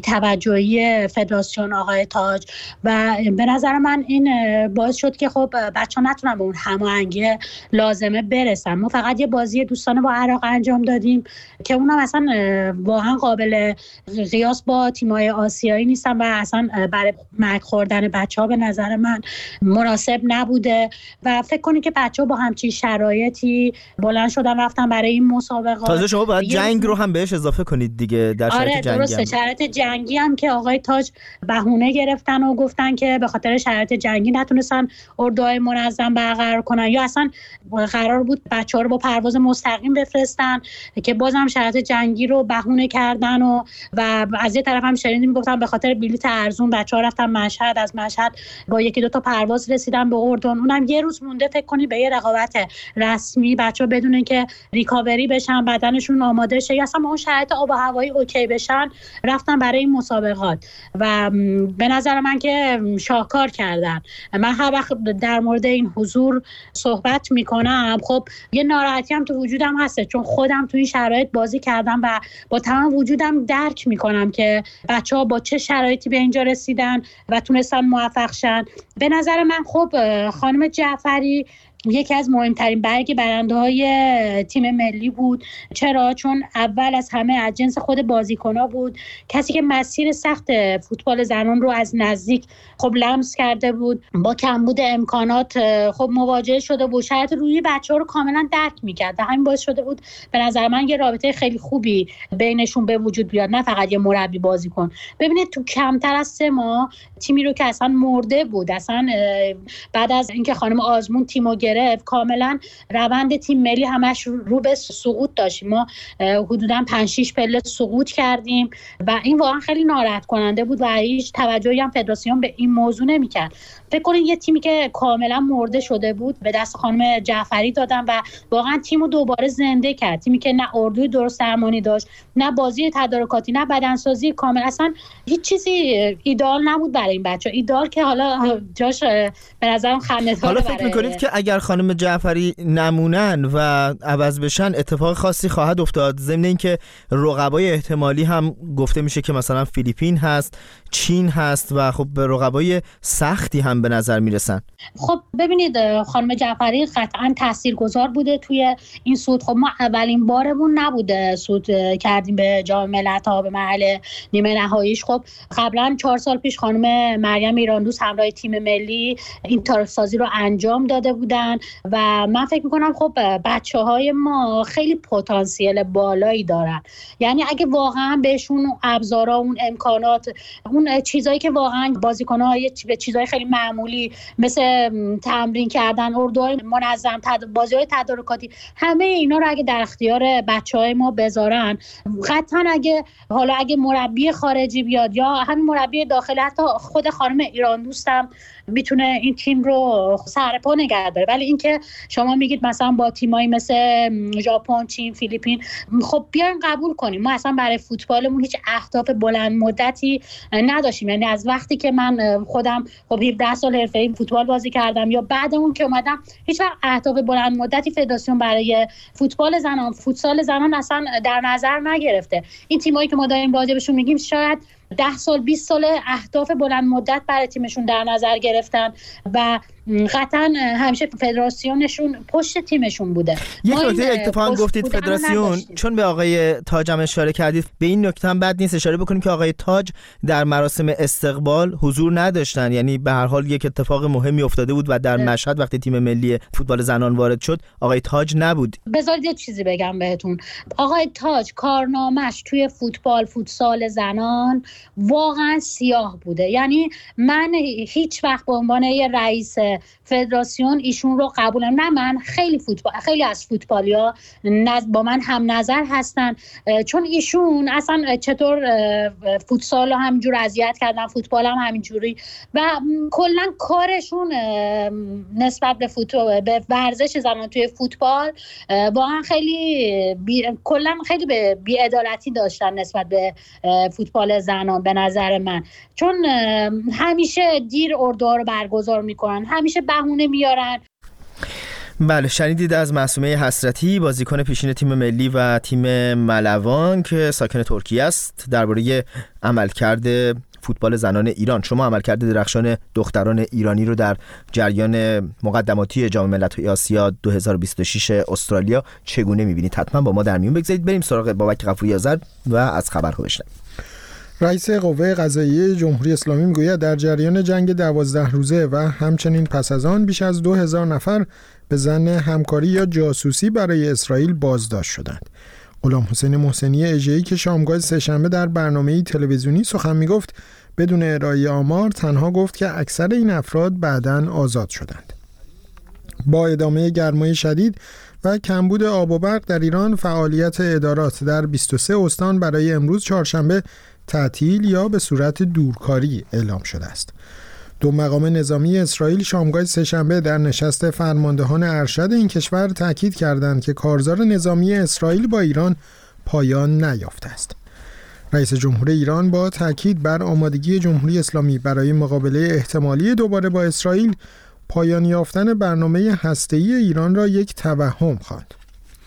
بی‌توجهی فدراسیون آقای تاج، و به نظر من این باعث شد که خب بچه ها نتونن به اون هماهنگی لازمه برسن. ما فقط یه بازی دوستانه با عراق انجام دادیم که اونم اصلا واقعا قابل قیاس با تیم‌های آسیایی نیستن و اصلا برای مرگ خوردن بچه‌ها به نظر من مناسب نبوده. و فکر کنید که بچه‌ها با همچین شرایطی بلند شدن رفتن برای این مسابقات. تازه شما باید جنگ رو هم بهش اضافه کنید دیگه در شرایط آره جنگی. درسته، هم. شرایط جنگی هم که آقای تاج بهونه گرفتن و گفتن که به خاطر شرایط جنگی نتونستن اردوهای منظم برقرار کنن، یا اصلا قرار بود بچه‌ها رو با پرواز مستقیم بفرستن که بازم شرایط جنگی رو بهونه کردن. و و از یه طرف هم شنیدیم میگفتن به خاطر بلیط ارزون بچه‌ها رفتن مشهد، از مشهد با یکی دو تا پرواز رسیدن به اردن، اونم یه روز مونده فکر کنی به یه رقابت رسمی، بچه‌ها بدون که ریکاوری بشن، بدنشون آماده شه، یا اصلا اون شرایط آب و هوایی اوکی بشن، رفتن برای این مسابقات. و به نظر من که شاهکار کردن. من هر وقت در مورد این حضور صحبت میکنم خب یه ناراحتی هم تو وجودم هست، چون خودم تو این شرایط بازی کردم و با تمام وجودم درک میکنم که بچه‌ها با چه شرایطی به اینجا رسیدن و تونستن موفق شن. به نظر من خب خانم جعفری یکی از مهمترین برگ برنده های تیم ملی بود. چرا؟ چون اول از همه از جنس خود بازیکن‌ها بود، کسی که مسیر سخت فوتبال زنان رو از نزدیک خب لمس کرده بود، با کمبود امکانات خب مواجه شده بود، شرایط روی بچه‌ها رو کاملا درک می‌کرد. همین باعث شده بود به نظر من یه رابطه خیلی خوبی بینشون به وجود بیاد، نه فقط یه مربی بازیکن. ببینید تو کمتر از سه ماه تیمی رو که اصلا مرده بود، اصلا بعد از اینکه خانم آزمون تیمو گرفت کاملا روند تیم ملی همش رو به سقوط داشتیم. ما حدوداً پنج شش پله سقوط کردیم و این واقعا خیلی ناراحت کننده بود و هیچ توجهی هم فدراسیون به این موضوع نمی‌کرد. فکر کنید یه تیمی که کاملا مرده شده بود به دست خانم جعفری دادن و واقعا تیمو دوباره زنده کرد. تیمی که نه اردوی درست درمانی داشت، نه بازی تدارکاتی، نه بدنسازی کامل، اصلا هیچ چیزی ایدئال نبود برای این بچه‌ها. ایدئال که حالا جاش به نظرم خنده‌داره. حالا فکر می‌کنید که اگر خانم جعفری نمونن و عوض بشن اتفاق خاصی خواهد افتاد؟ ضمن اینکه رقبای احتمالی هم گفته میشه که مثلا فیلیپین هست، چین هست و خب به رقبای سختی هم به نظر میرسن. خب ببینید خانم جعفری قطعا تاثیرگذار بوده توی این صعود. خب ما اولین بارمون نبوده صعود کردیم به جام ملت‌ها به مرحله نیمه نهاییش. خب قبلا چهار سال پیش خانم مریم ایراندوست همراه تیم ملی این تاریخ‌سازی رو انجام داده بودن دارن و من فکر میکنم خب بچه های ما خیلی پتانسیل بالایی دارن. یعنی اگه واقعا بهشون ابزارا، اون امکانات، اون چیزایی که واقعا بازیکن‌ها به چیزای خیلی معمولی مثل تمرین کردن، اردوهای منظم، بازی‌های تدارکاتی، همه اینا رو اگه در اختیار بچه‌های ما بذارن، قطعاً اگه حالا اگه مربی خارجی بیاد یا همین مربی داخلی، حتی خود خانم ایران دوستم میتونه این تیم رو سرپا نگه داره. ولی اینکه شما میگید مثلا با تیمایی مثل ژاپن، چین، فیلیپین، خب بیاین قبول کنیم ما اصلا برای فوتبالمون هیچ اهداف بلند مدتی نداشتیم. یعنی از وقتی که من خودم خب هفده سال حرفه‌ای فوتبال بازی کردم یا بعد اون که اومدم، هیچ وقت اهداف بلند مدتی فدراسیون برای فوتبال زنان، فوتسال زنان اصلا در نظر نگرفته. این تیمایی که ما داریم راجع بهشون میگیم شاید ده سال بیست سال اهداف بلند مدت برای تیمشون در نظر گرفتن و قطعا همیشه فدراسیونشون پشت تیمشون بوده. یک نکته اتفاقا گفتید فدراسیون، چون به آقای تاج هم اشاره کردید، به این نکته هم بد نیست اشاره بکنیم که آقای تاج در مراسم استقبال حضور نداشتن. یعنی به هر حال یک اتفاق مهمی افتاده بود و در مشهد وقتی تیم ملی فوتبال زنان وارد شد آقای تاج نبود. بذارید یه چیزی بگم بهتون. آقای تاج کارنامه‌اش توی فوتبال، فوتسال زنان واقعا سیاه بوده. یعنی من هیچ وقت به عنوان یه رئیس فدراسیون ایشون رو قبول نمی‌کنم. نه من خیلی فوتبال خیلی از فوتبالیا با من هم نظر هستن، چون ایشون اصلا چطور فوتسال رو همینجور اذیت کردن، فوتبال هم همینجوری و کلا کارشون نسبت به فوتبال، به ورزش زنان توی فوتبال واقعا خیلی بی... کلا خیلی به بی‌عدالتی داشتن نسبت به فوتبال زنان به نظر من. چون همیشه دیر اردوها رو برگزار میکنن، همیشه بهونه میارن. بله، شنیدید از معصومه حسرتی، بازیکن پیشین تیم ملی و تیم ملوان که ساکن ترکیه است، درباره عملکرد فوتبال زنان ایران. شما عملکرد درخشان دختران ایرانی رو در جریان مقدماتی جام ملت‌های آسیا دو هزار و بیست و شش استرالیا چگونه می‌بینید؟ حتما با ما در میون بگذارید. بریم سراغ بابک غفوری آذر و از خبرها بشنویم. رئیس قوه قضاییه جمهوری اسلامی میگوید در جریان جنگ دوازده روزه و همچنین پس از آن بیش از دو هزار نفر به ظن همکاری یا جاسوسی برای اسرائیل بازداشت شدند. غلام حسین محسنی اژه‌ای که شامگاه سه‌شنبه در برنامه‌ای تلویزیونی سخن میگفت بدون ارائه آمار تنها گفت که اکثر این افراد بعداً آزاد شدند. با ادامه گرمای شدید و کمبود آب و برق در ایران، فعالیت ادارات در بیست و سه استان برای امروز چهارشنبه تعطیل یا به صورت دورکاری اعلام شده است. دو مقام نظامی اسرائیل شامگاه سه‌شنبه در نشست فرماندهان ارشد این کشور تاکید کردند که کارزار نظامی اسرائیل با ایران پایان نیافته است. رئیس جمهور ایران با تاکید بر آمادگی جمهوری اسلامی برای مقابله احتمالی دوباره با اسرائیل، پایان یافتن برنامه هسته‌ای ایران را یک توهم خواند.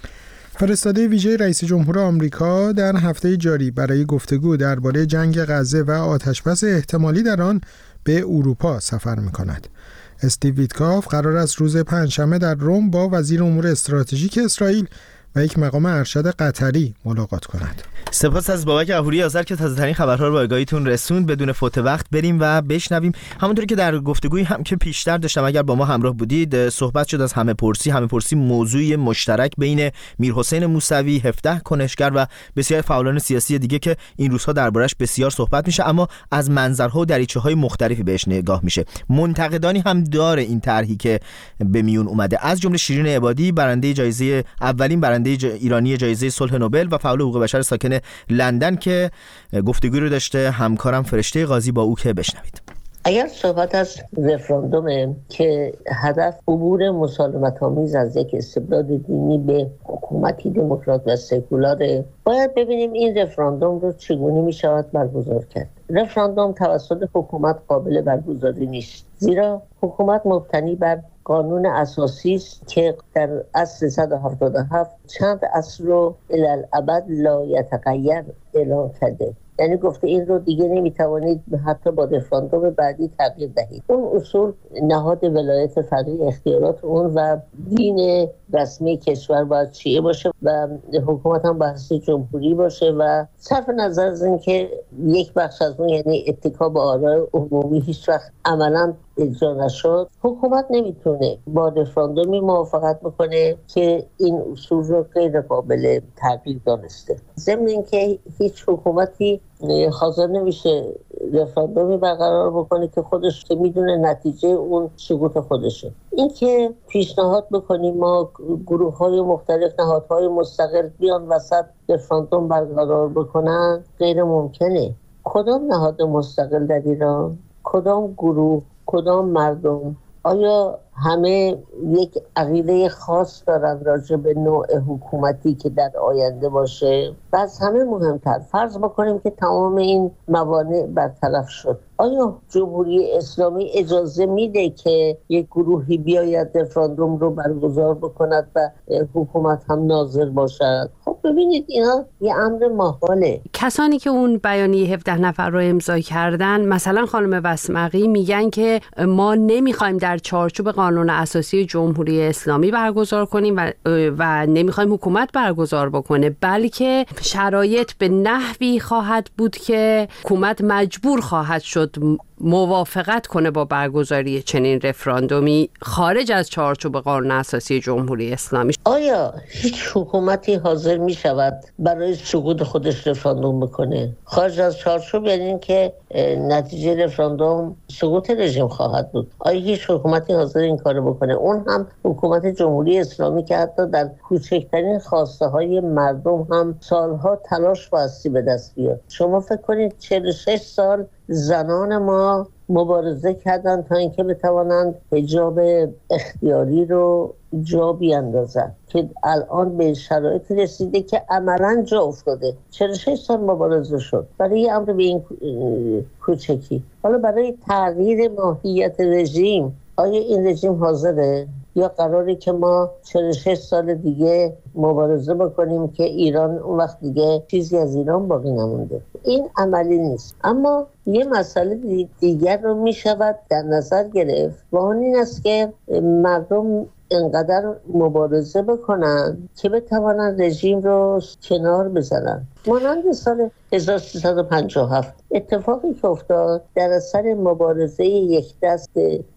فرستاده ویژه رئیس جمهور آمریکا در هفته جاری برای گفتگو درباره جنگ غزه و آتشبس احتمالی در آن به اروپا سفر می‌کند. استیو ویتکاف قرار است روز پنجشنبه در روم با وزیر امور استراتژیک اسرائیل و یک مقام ارشد قطری ملاقات کند. سپاس از بابک غفوری آذر که تازه‌ترین خبرها رو به آگاهیتون رسوند. بدون فوت وقت بریم و بشنویم. همونطوری که در گفتگویی هم که پیشتر داشتم، اگر با ما همراه بودید، صحبت شد از همه پرسی. همه پرسی موضوعی مشترک بین میرحسین موسوی، هفده کنشگر و بسیار فعالان سیاسی دیگه که این روزها دربارش بسیار صحبت میشه، اما از منظرها و دریچه‌های مختلفی بهش نگاه میشه. منتقدانی هم داره این طرحی که به میون اومده، از جمله شیرین عبادی، برنده جایزه اولین برنده ایرانی جایزه صلح نوبل و فعال حقوق بشر ساکن لندن که گفتگوی رو داشته همکارم فرشته قاضی با او، که بشنوید. اگر صحبت از رفراندومه که هدف عبور مسالمت‌آمیز از یک استبداد دینی به حکومتی دموکرات و سکولاره، باید ببینیم این رفراندوم رو چگونه می‌شود برگزار کرد. رفراندوم توسط حکومت قابل برگزاری نیست، زیرا حکومت مبتنی بر قانون اساسی است که در اصل صد و هفتاد و هفت چند اصل رو الالعبد لا یتغیر اعلام کرده. یعنی گفته این رو دیگه نمیتوانید حتی با رفراندوم بعدی تغییر دهید. اون اصول نهاد ولایت فقیه، اختیارات اون و دین رسمی کشور باید شیعه باشه و حکومت هم بحثی جمهوری باشه و صرف نظر از این که یک بخش از اون یعنی اتکا به آراء عمومی هیچ وقت عملا اجرا نشد، حکومت نمیتونه با رفراندومی موافقت بکنه که این اصول رو غیر قابل تغییر دانسته. ضمن اینکه هیچ حکومتی حاضر نمیشه رفراندومی برقرار بکنه که خودش که میدونه نتیجه اون سقوط خودشه. این که پیشنهاد بکنیم ما گروه های مختلف، نهادهای مستقل بیان وسط رفراندوم برقرار بکنن غیر ممکنه. کدام نهاد مستقل در ایران، کدام گروه، کدام مردم، آیا همه یک عقیده خاص دارن راجع به نوع حکومتی که در آینده باشه؟ و از همه مهمتر فرض بکنیم که تمام این موانع برطرف شد، آیا جمهوری اسلامی اجازه میده که یک گروهی بیاید رفراندوم رو برگزار بکند و حکومت هم ناظر باشد؟ خب ببینید اینا یه امر محاله. کسانی که اون بیانیه هفده نفر رو امضا کردن، مثلا خانم وسمقی، میگن که ما نمیخوایم در چارچوب قانون اساسی جمهوری اسلامی برگزار کنیم و, و نمیخوایم حکومت برگزار بکنه، بلکه شرایط به نحوی خواهد بود که حکومت مجبور خواهد شد موافقت کنه با برگزاری چنین رفراندومی خارج از چارچوب قانون اساسی جمهوری اسلامی. آیا هیچ حکومتی حاضر می شود برای سقوط خودش رفراندوم بکنه خارج از چارچوب؟ یعنی این که نتیجه رفراندوم سقوط رژیم خواهد بود. آیا هیچ حکومتی حاضر این کارو بکنه؟ اون هم حکومت جمهوری اسلامی که حتی در کوچکترین خواسته های مردم هم سالها تلاش بایستی به دست بیاد. شما فکر کنید چهل و شش سال زنان ما مبارزه کردن تا اینکه بتوانند حجاب اختیاری رو جا بیاندازن که الان به شرایطی رسیده که عملاً جا افتاده. چهل و شش سال مبارزه شد برای یه امر به این کوچکی. حالا برای تغییر ماهیت رژیم، آیا این رژیم حاضره یا قراره که ما چهل و شش سال دیگه مبارزه بکنیم که ایران اون وقت دیگه چیزی از ایران باقی نمونده؟ این عملی نیست. اما یه مسئله دیگر رو می شود در نظر گرفت و اون این است که مردم انقدر مبارزه بکنن که بتوانن رژیم رو کنار بزنن. مانند سال هزار و سیصد و پنجاه و هفت اتفاقی که افتاد در اثر مبارزه یک دست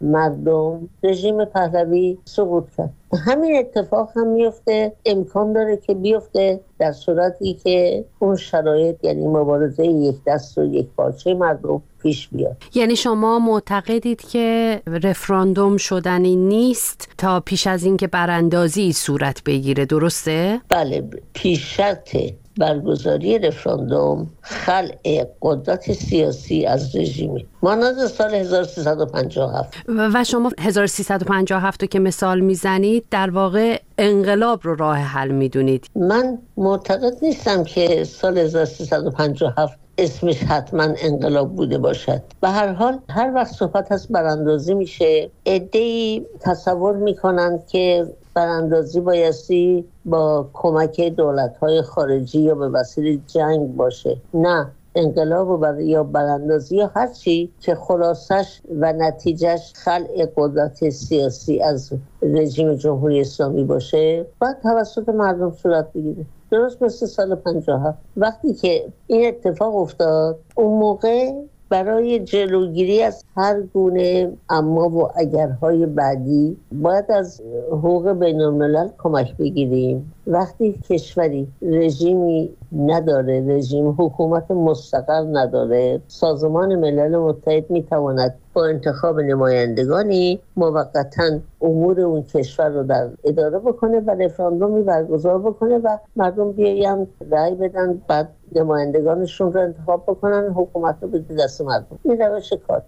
مردم، رژیم پهلوی سقوط کرد. همین اتفاق هم میفته، امکان داره که بیفته در صورتی که اون شرایط، یعنی مبارزه یک دست و یک پارچه مردم پیش بیاد. یعنی شما معتقدید که رفراندوم شدنی نیست تا پیش از اینکه براندازی صورت بگیره، درسته؟ بله، پیش شرط برگزاری رفراندوم خلع قدرت سیاسی از رژیمی مانند سال هزار و سیصد و پنجاه و هفت. و شما هزار و سیصد و پنجاه و هفت رو که مثال میزنید در واقع انقلاب رو راه حل میدونید. من معتقد نیستم که سال هزار و سیصد و پنجاه و هفت اسمش حتما انقلاب بوده باشد. به هر حال هر وقت صحبت از براندازی میشه، عده‌ای تصور میکنند که براندازی بایستی با کمک دولت‌های خارجی یا به وسیله جنگ باشه. نه، انقلاب و بر... یا براندازی یا هر چی که خلاصش و نتیجهش خلع قدرت سیاسی از رژیم جمهوری اسلامی باشه باید توسط مردم صورت بگیره. درست مثل سال پنجاه و هفت وقتی که این اتفاق افتاد، اون موقع برای جلوگیری از هر گونه اما و اگرهای بعدی باید از حقوق بین الملل کمک بگیریم. وقتی کشوری رژیمی نداره، رژیم حکومت مستقر نداره، سازمان ملل متحد میتواند با انتخاب نمایندگانی موقتاً امور اون کشور رو در اداره بکنه و رفراندومی برگزار بکنه و مردم بیاین رأی بدن، بعد نمایندگانشون رو انتخاب بکنن، حکومت رو بده دست مردم. این روش کار.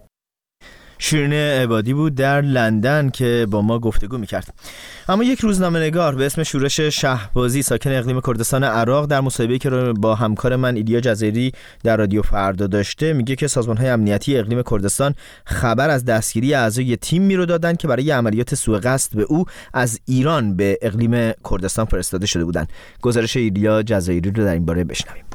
شیرین عبادی بود در لندن که با ما گفتگو میکرد. اما یک روزنامه‌نگار به اسم شورش شهبازی ساکن اقلیم کردستان عراق در مصاحبه‌ای که با همکار من ایلیا جزیری در رادیو فردا داشته میگه که سازمان‌های امنیتی اقلیم کردستان خبر از دستگیری اعضای تیمی رو دادن که برای عملیات سوء قصد به او از ایران به اقلیم کردستان فرستاده شده بودند. گزارش ایلیا جزیری رو در این باره بشنویم.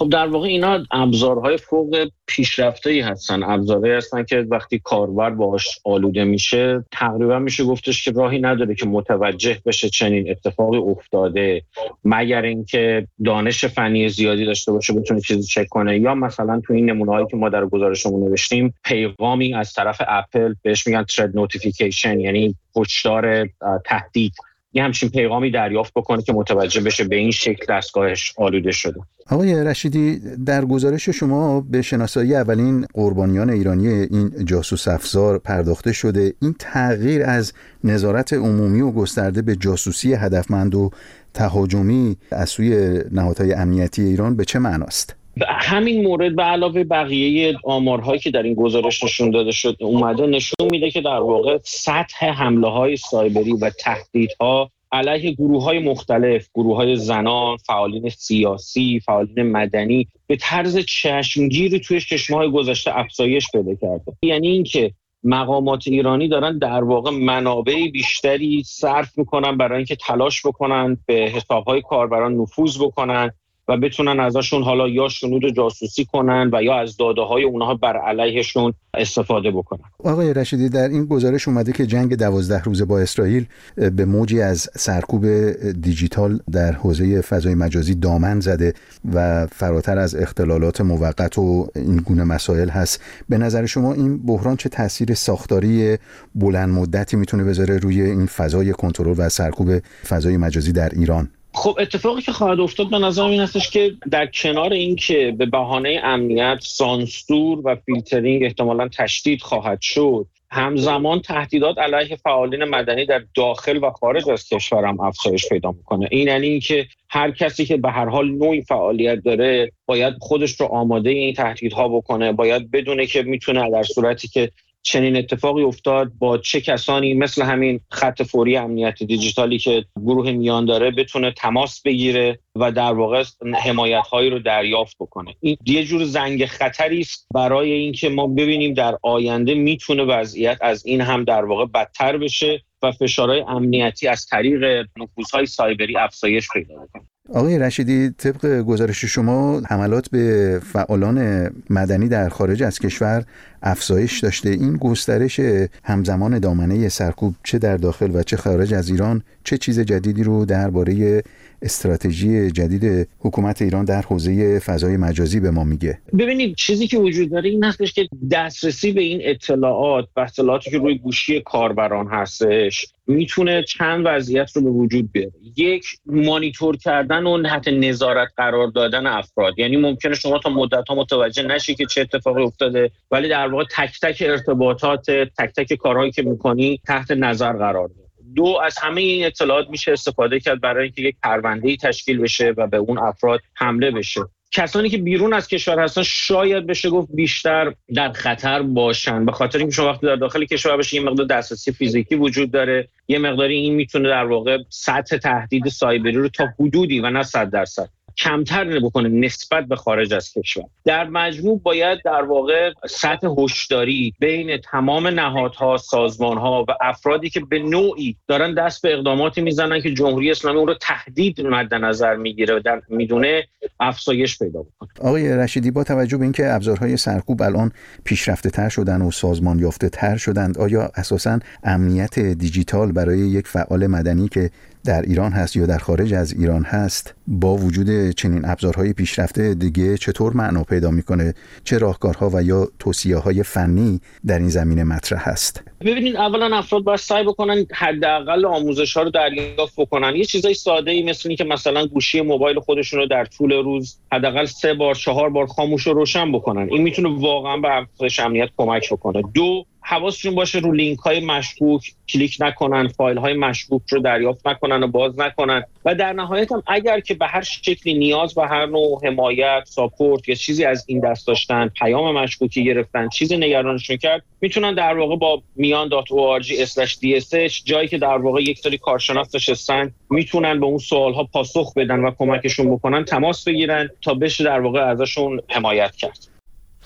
خب در واقع اینا ابزارهای فوق پیشرفته‌ای هستن، ابزارهایی هستن که وقتی کاربر باهاش آلوده میشه تقریبا میشه گفتش که راهی نداره که متوجه بشه چنین اتفاقی افتاده، مگر اینکه دانش فنی زیادی داشته باشه بتونه چیزی چک کنه. یا مثلا تو این نمونه‌هایی که ما در گزارشمون نوشتیم پیغامی از طرف اپل بهش میگن ترد نوتیفیکیشن، یعنی هشدار تهدید، یه همچین پیغامی دریافت بکنه که متوجه بشه به این شکل دستگاهش آلوده شده. آقای رشیدی، در گزارش شما به شناسایی اولین قربانیان ایرانی این جاسوس افزار پرداخته شده. این تغییر از نظارت عمومی و گسترده به جاسوسی هدفمند و تهاجمی از سوی نهادهای امنیتی ایران به چه معناست؟ همین مورد به علاوه بقیه آمارهایی که در این گزارش نشون داده شد اومده نشون میده که در واقع سطح حمله‌های سایبری و تهدیدها علیه گروه‌های مختلف، گروه‌های زنان، فعالین سیاسی، فعالین مدنی به طرز چشمگیری توی شش ماه گذشته افزایش پیدا کرده. یعنی اینکه مقامات ایرانی دارن در واقع منابع بیشتری صرف میکنن برای اینکه تلاش بکنن به حساب‌های کاربران نفوذ بکنن و بتونن ازشون حالا یا شنود جاسوسی کنن و یا از داده‌های اونها بر علیهشون استفاده بکنن. آقای رشیدی، در این گزارش اومده که جنگ دوازده روزه با اسرائیل به موجی از سرکوب دیجیتال در حوزه فضای مجازی دامن زده و فراتر از اختلالات موقت و این گونه مسائل هست. به نظر شما این بحران چه تأثیر ساختاری بلند مدتی میتونه بذاره روی این فضای کنترل و سرکوب فضای مجازی در ایران؟ خب اتفاقی که خواهد افتاد به نظر این هستش که در کنار این که به بهانه امنیت سانسور و فیلترینگ احتمالاً تشدید خواهد شد، همزمان تهدیدات علیه فعالین مدنی در داخل و خارج از کشور هم افزایش پیدا میکنه. این یعنی این که هر کسی که به هر حال نوعی فعالیت داره باید خودش رو آماده این تهدیدها بکنه، باید بدونه که میتونه در صورتی که چنین اتفاقی افتاد با چه کسانی مثل همین خط فوری امنیت دیجیتالی که گروه میان داره بتونه تماس بگیره و در واقع حمایت‌هایی رو دریافت بکنه. این یه جور زنگ خطری است برای اینکه ما ببینیم در آینده میتونه وضعیت از این هم در واقع بدتر بشه و فشارهای امنیتی از طریق نفوذهای سایبری افزایش پیدا کنه. آقای رشیدی، طبق گزارش شما حملات به فعالان مدنی در خارج از کشور افزایش داشته. این گسترش همزمان دامنه سرکوب چه در داخل و چه خارج از ایران چه چیز جدیدی رو درباره استراتژی جدید حکومت ایران در حوزه فضای مجازی به ما میگه؟ ببینید چیزی که وجود داره این هستش که دسترسی به این اطلاعات و اطلاعاتی که روی گوشی کاربران هستش میتونه چند وضعیت رو به وجود بیاره. یک، مانیتور کردن و تحت نظارت قرار دادن افراد، یعنی ممکنه شما تا مدت‌ها متوجه نشی که چه اتفاقی افتاده ولی در واقع تک تک ارتباطات تک تک کارهایی که میکنی تحت نظر قرار داره. دو، از همه این اطلاعات میشه استفاده کرد برای اینکه یک پرونده‌ای تشکیل بشه و به اون افراد حمله بشه. کسانی که بیرون از کشور هستن شاید بشه گفت بیشتر در خطر باشن، به خاطر اینکه شما وقتی در داخل کشور باشی یه مقدار دسترسی فیزیکی وجود داره، یه مقداری این میتونه در واقع سطح تهدید سایبری رو تا حدودی و نه صد درصد کمتر بکنه نسبت به خارج از کشور. در مجموع باید در واقع سطح هشداری بین تمام نهادها، سازمانها و افرادی که به نوعی دارن دست به اقداماتی میزنن که جمهوری اسلامی اون رو تهدید مد نظر میگیره و در میدونه افزایش پیدا بکنه. آقای رشیدی، با توجه به اینکه ابزارهای سرکوب الان پیشرفته تر شدن و سازمان یافته تر شدند، آیا اساساً امنیت دیجیتال برای یک فعال مدنی که در ایران هست یا در خارج از ایران هست با وجود چنین ابزارهای پیشرفته دیگه چطور معنا پیدا میکنه؟ چه راهکارها و یا توصیه‌های فنی در این زمینه مطرح هست؟ ببینید، اولا افراد باید سعی بکنن حداقل آموزش‌ها رو دریافت بکنن. یه چیزای ساده‌ای مثل این که مثلا گوشی موبایل خودشون رو در طول روز حداقل سه بار چهار بار خاموش و روشن بکنن. این میتونه واقعا به افزایش امنیت کمک بکنه. دو، حواسشون باشه رو لینک‌های مشکوک کلیک نکنن، فایل‌های مشکوک رو دریافت نکنن و باز نکنن و در نهایت هم اگر که به هر شکلی نیاز به هر نوع حمایت، ساپورت یا چیزی از این دست داشتن، پیام مشکوکی گرفتن، چیزی نگرانشون کرد، میتونن در واقع با میان دات او آر جی اسلش دی اس اچ جایی که در واقع یک سری کارشناس نشستن میتونن به اون سوال‌ها پاسخ بدن و کمکشون بکنن، تماس بگیرن تا بشه در واقع ازشون حمایت کرد.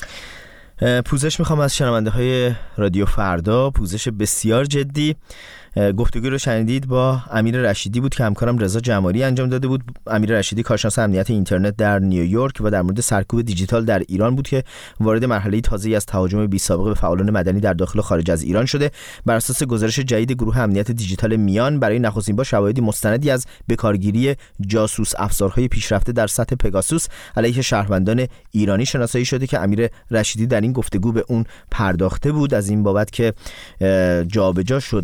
پوزش میخوام از شنونده های رادیو فردا، پوزش بسیار جدی. گفتگو رو شنیدید با امیر رشیدی بود که همکارم رضا جمالی انجام داده بود. امیر رشیدی کارشناس امنیت اینترنت در نیویورک و در مورد سرکوب دیجیتال در ایران بود که وارد مرحله تازه‌ای از تهاجم بی‌سابقه به فعالان مدنی در داخل و خارج از ایران شده. بر اساس گزارش جدید گروه امنیت دیجیتال میان، برای نخستین بار شواهدی مستندی از بکارگیری جاسوس افزارهای پیشرفته در سطح پگاسوس علیه شهروندان ایرانی شناسایی شده که امیر رشیدی در این گفتگو به اون پرداخته بود. از این بابت که جابجا شد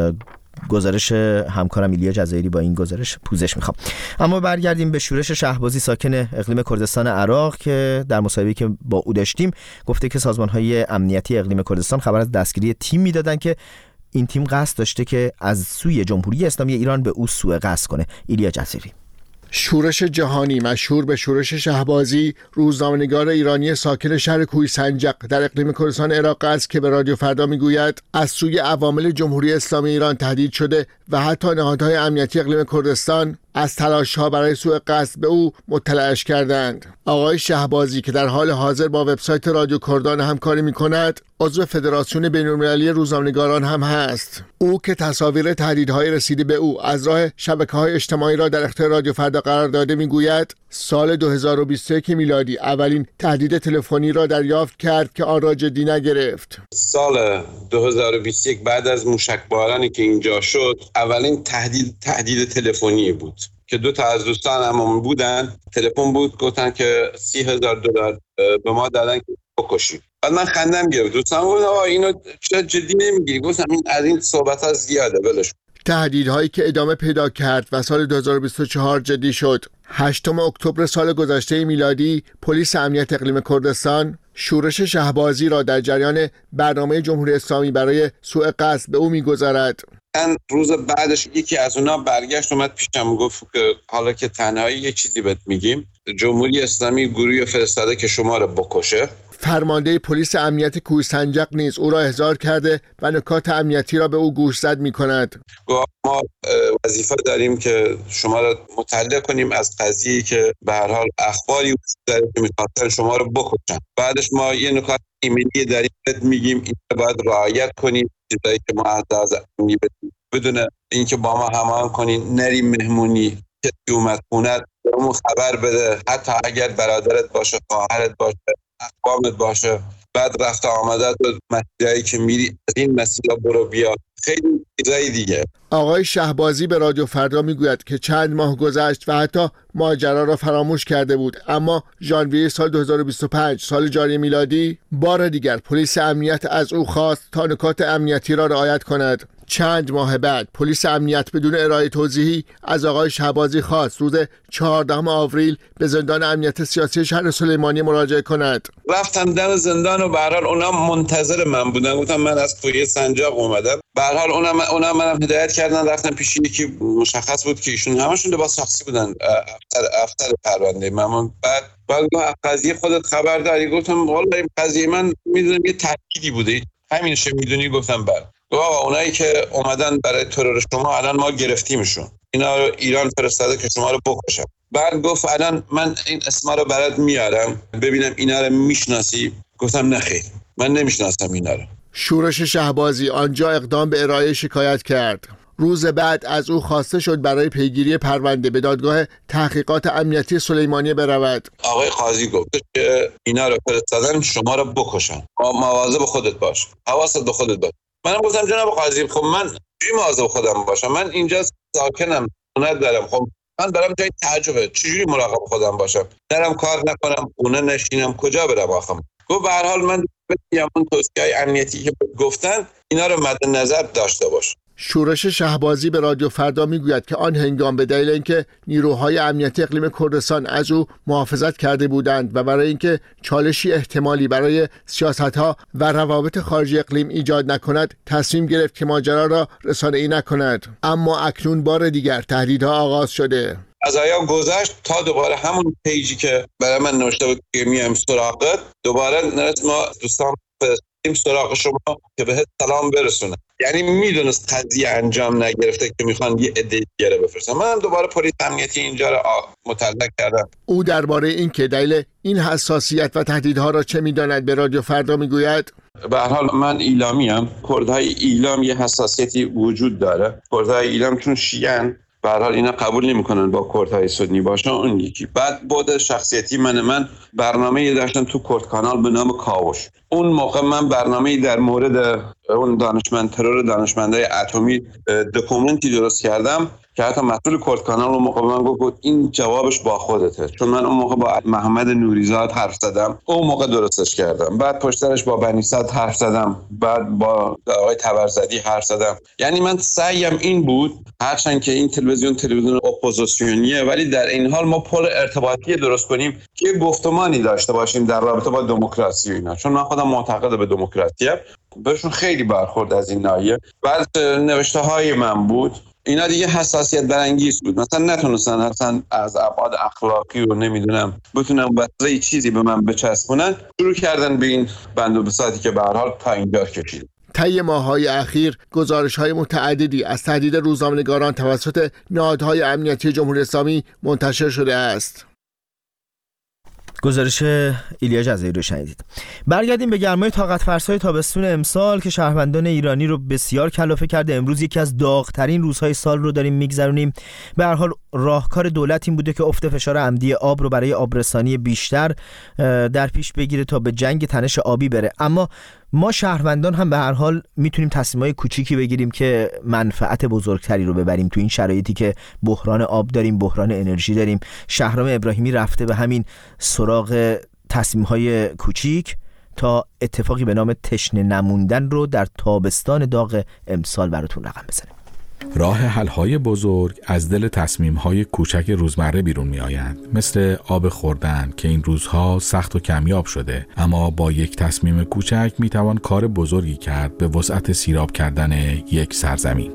گزارش همکارم ایلیا جزایری با این گزارش پوزش میخوام. اما برگردیم به شورش شهبازی ساکن اقلیم کردستان عراق که در مصاحبه‌ای که با او داشتیم گفته که سازمان‌های امنیتی اقلیم کردستان خبر از دستگیری تیم میدادن که این تیم قصد داشته که از سوی جمهوری اسلامی ایران به او سوء قصد کنه. ایلیا جزایری. شورش جهانی مشهور به شورش شهبازی، روزنامه‌نگار ایرانی ساکن شهر کوهستان در اقلیم کردستان عراق است که به رادیو فردا میگوید از سوی عوامل جمهوری اسلامی ایران تهدید شده و حتی نهادهای امنیتی اقلیم کردستان از تلاش‌ها برای سوء قصد به او مطلعش کردند. آقای شهبازی که در حال حاضر با وبسایت رادیو کردان همکاری می‌کند، عضو فدراسیون بین‌المللی روزنامه‌نگاران هم هست. او که تصاویر تهدیدهای رسیده به او از راه شبکه‌های اجتماعی را در اختیار رادیو فردا قرار داده میگوید سال دو هزار و بیست و یک میلادی اولین تهدید تلفنی را دریافت کرد که آن را جدی نگرفت. سال دو هزار و بیست و یک بعد از موشکبارانی که اینجا شد، اولین تهدید تهدید تلفنی بود که دو تا از دوستان همون بودن، تلفن بود، گفتن که سی هزار دلار به ما دادن که بکشیم. بعد من خندم گرفت. دوستان گفتن آقا اینو چرا جدی نمیگیری؟ گفتم این از این صحبت‌ها زیاده، ولش. تهدیدهایی که ادامه پیدا کرد و سال دو هزار و بیست و چهار جدی شد. هشتم اکتبر سال گذشته میلادی پلیس امنیت اقلیم کردستان شورش شهبازی را در جریان برنامه جمهوری اسلامی برای سوء قصد به او می‌گذارد. من روز بعدش یکی از اونا برگشت اومد پیشم گفت که حالا که تنهایی یه چیزی بهت میگیم، جمهوری اسلامی گروهی فرستاده که شما رو بکشه. فرمانده پلیس امنیت کوهستان نیز او را احضار کرده و نکات امنیتی را به او گوشزد می‌کند. ما وظیفه داریم که شما را مطلع کنیم از قضیه‌ای که به هر حال اخباری داره که می‌خواستن شما رو بکشن. بعدش ما یه نکات ایمنی داریم بهت میگیم، این باید رعایت کنیم، چیزایی که ما از امنی بدیم بدون اینکه با ما هماهنگ کنین، نریم مهمونی، که اومد خونت بهمون خبر بده، حتی اگر برادرت باشه، خواهرت باشه، اقوامت باشه، بعد رفت آمدت به مسیرهایی که میری از این مسیرها برو بیا، خیلی چیزای دیگه. آقای شهبازی به رادیو فردا میگوید که چند ماه گذشت و حتی ماجرا را فراموش کرده بود، اما ژانویه سال دو هزار و بیست و پنج سال جاری میلادی بار دیگر پلیس امنیت از او خواست تا نکات امنیتی را رعایت کند. چند ماه بعد پلیس امنیت بدون ارائه توضیحی از آقای شهبازی خواست روز چهاردهم آوریل به زندان امنیت سیاسی شهر سلیمانی مراجعه کند. رفتم در زندان و به هر حال اونا منتظر من بودن، گفتم من از کوهی سنجاق اومدم، به هر حال اونا اونا منم هدایت کردن، رفتم پیش یکی مشخص بود که ایشون همشون لباس شخصی بودن، افسر افسر پرونده من. بعد بعد قضیه خودت خبر داری؟ گفتم والا این قضیه من میدونم یه تهدیدی بوده، همینش میدونی؟ گفتم بله. آقا اونایی که اومدن برای ترور شما الان ما گرفتیمشون، اینا رو ایران فرستاده که شما رو بکشن. بعد گفت الان من این اسما رو برات میارم ببینم اینا رو میشناسی؟ گفتم نه خیر، من نمیشناسم اینا رو. شورش شهبازی آنجا اقدام به ارائه شکایت کرد. روز بعد از او خواسته شد برای پیگیری پرونده به دادگاه تحقیقات امنیتی سلیمانی برود. آقای قاضی گفت که اینا رو فرستادن شما رو بکشن، مواظب خودت باش، حواست به خودت باش. منم گفتم جناب قاضی خب من چی مواظب خودم باشم؟ من اینجا ساکنم، خونه دارم، خب من برام جای تعجبه، چجوری مراقب خودم باشم؟ درم کار نکنم، خونه نشینم، کجا برم آخه؟ گفت به هر حال من بگم اون توصیه‌های امنیتی که گفتن اینا رو مد نظر داشته باش. شورش شهبازی به رادیو فردا میگوید که آن هنگام به دلیل اینکه نیروهای امنیتی اقلیم کردستان از او محافظت کرده بودند و برای اینکه چالشی احتمالی برای سیاست‌ها و روابط خارجی اقلیم ایجاد نکند تصمیم گرفت که ماجرا را رسانه‌ای نکند. اما اکنون بار دیگر تهدیدها آغاز شده. از آیا گذشت تا دوباره همون پیجی که برای من نوشته بود که میام سراغت، دوباره نرس ما دوستان سراغ شما که بهت سلام برسونه. یعنی میدونست قضیه انجام نگرفته که میخوان یه عده دیگه بفرستن. من دوباره پلیس امنیتی اینجا رو مطلق کردم. او درباره این که دلیل این حساسیت و تهدیدها را چه میداند به رادیو فردا میگوید: به هر حال من ایلامیم. کردهای ایلام یه حساسیتی وجود داره. کردهای ایلام چون شیعن به هر حال اینا قبول نمیکنن با کردهای سنی باشن. اون یکی بعد بود شخصیتی من من برنامه‌ای داشتم تو کرد کانال به نام کاوش. اون موقع من برنامه‌ای در مورد اون دانشمند ترور دانشمندای اتمی دکومنتی درست کردم که حتی مسئول کرد کانال اون موقع من گفت این جوابش با خودته، چون من اون موقع با محمد نوریزاد حرف زدم، اون موقع درستش کردم. بعد پشترش با بنی صدر حرف زدم، بعد با آقای تبرزدی حرف زدم. یعنی من سعیم این بود، هرچند که این تلویزیون تلویزیون اپوزیسیونیه، ولی در این حال ما پل ارتباطی درست کنیم که گفتمانی داشته باشیم در رابطه با دموکراسی و اینا، چون من خودم معتقد به دموکراسی ام. بهشون خیلی برخورد از این ناحیه. بعد نوشته های من بود، اینا دیگه حساسیت برانگیز بود، مثلا نتونستن اصلا از ابعاد اخلاقی و نمیدونم بتونن واسه چیزی به من بچسبونن، شروع کردن به این بند و بساطی که به هر حال تا اینجا کشید. طی ماه‌های اخیر گزارش‌های متعددی از تهدید روزنامه‌نگاران توسط نهادهای امنیتی جمهوری اسلامی منتشر شده است. گزارش ایلیا جزایی رو شنیدید. برگردیم به گرمای طاقت فرسای تابستون امسال که شهروندان ایرانی رو بسیار کلافه کرده. امروز یکی از داغ‌ترین روزهای سال رو داریم میگذرونیم. به هر حال راهکار دولت این بوده که افت فشار عمدی آب رو برای آبرسانی بیشتر در پیش بگیره تا به جنگ تنش آبی بره. اما ما شهروندان هم به هر حال میتونیم تصمیمای کوچیکی بگیریم که منفعت بزرگتری رو ببریم تو این شرایطی که بحران آب داریم، بحران انرژی داریم. شهرام ابراهیمی رفته به همین سراغ تصمیم‌های کوچیک تا اتفاقی به نام تشنه نموندن رو در تابستان داغ امسال براتون رقم بزنه. راه حل‌های بزرگ از دل تصمیم‌های کوچک روزمره بیرون می‌آیند، مثل آب خوردن که این روزها سخت و کمیاب شده، اما با یک تصمیم کوچک می‌توان کار بزرگی کرد به وسعت سیراب کردن یک سرزمین.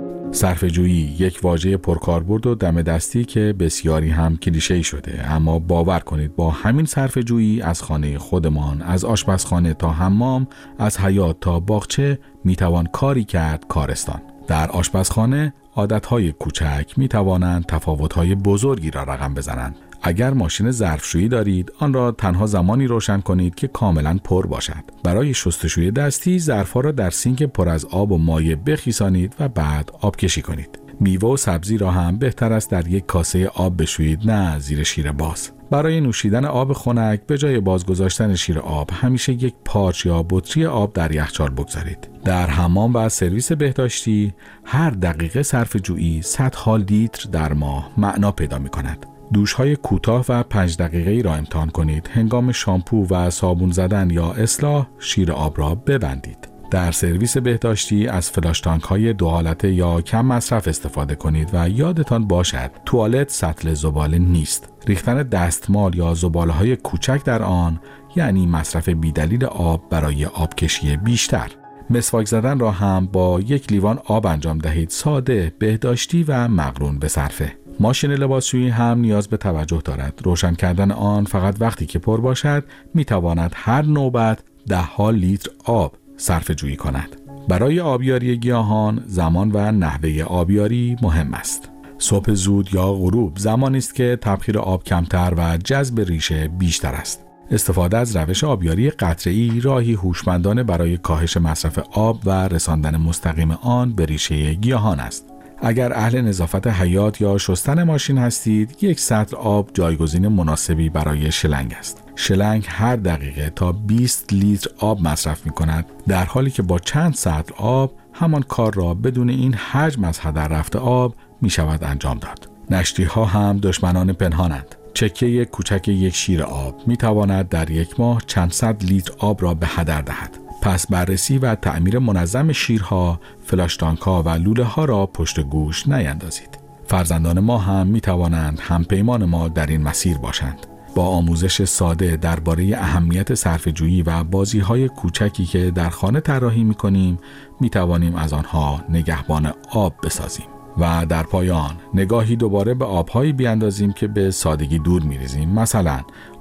صرفه‌جویی یک واژه پرکاربرد و دم دستی که بسیاری هم کلیشه‌ای شده، اما باور کنید با همین صرفه‌جویی از خانه خودمان، از آشپزخانه تا حمام، از حیاط تا باغچه می‌توان کاری کرد کارستان. در آشپزخانه عادتهای کوچک می توانند تفاوتهای بزرگی را رقم بزنند. اگر ماشین ظرفشویی دارید، آن را تنها زمانی روشن کنید که کاملا پر باشد. برای شستشوی دستی، ظرفها را در سینک پر از آب و مایع بخیسانید و بعد آبکشی کنید. میوه و سبزی را هم بهتر است در یک کاسه آب بشویید، نه زیر شیر باز. برای نوشیدن آب خنک به جای بازگذاشتن شیر آب همیشه یک پارچ یا بطری آب در یخچال بگذارید. در حمام و سرویس بهداشتی هر دقیقه صرفه‌جویی صدها لیتر در ماه معنا پیدا می‌کند. دوش‌های کوتاه و پنج دقیقه‌ای را امتحان کنید. هنگام شامپو و صابون زدن یا اصلاح شیر آب را ببندید. در سرویس بهداشتی از فلاش تانک‌های دو حالته یا کم مصرف استفاده کنید و یادتان باشد توالت سطل زباله نیست. ریختن دستمال یا زباله‌های کوچک در آن یعنی مصرف بیدلیل آب برای آبکشی بیشتر. مسواک زدن را هم با یک لیوان آب انجام دهید، ساده، بهداشتی و مقرون به صرفه. ماشین لباسشویی هم نیاز به توجه دارد. روشن کردن آن فقط وقتی که پر باشد میتواند هر نوبت ده ها لیتر آب صرفه جویی کند. برای آبیاری گیاهان زمان و نحوه آبیاری مهم است. صبح زود یا غروب زمانی است که تبخیر آب کمتر و جذب ریشه بیشتر است. استفاده از روش آبیاری قطره‌ای راهی هوشمندانه برای کاهش مصرف آب و رساندن مستقیم آن به ریشه گیاهان است. اگر اهل نظافت حیاط یا شستن ماشین هستید، یک سطل آب جایگزین مناسبی برای شلنگ است. شلنگ هر دقیقه تا بیست لیتر آب مصرف می کند، در حالی که با چند سطل آب همان کار را بدون این حجم از هدر رفته آب می شود انجام داد. نشتی ها هم دشمنان پنهانند. چکه کوچک یک شیر آب می تواند در یک ماه چند صد لیتر آب را به هدر دهد. پس بررسی و تعمیر منظم شیرها، فلاشتانک‌ها و لوله ها را پشت گوش نیندازید. فرزندان ما هم می توانند همپیمان ما در این مسیر باشند. با آموزش ساده درباره اهمیت صرفه‌جویی و بازی‌های کوچکی که در خانه طراحی می‌کنیم، می‌توانیم از آنها نگهبان آب بسازیم. و در پایان نگاهی دوباره به آب‌هایی بیاندازیم که به سادگی دور می‌ریزیم. مثلا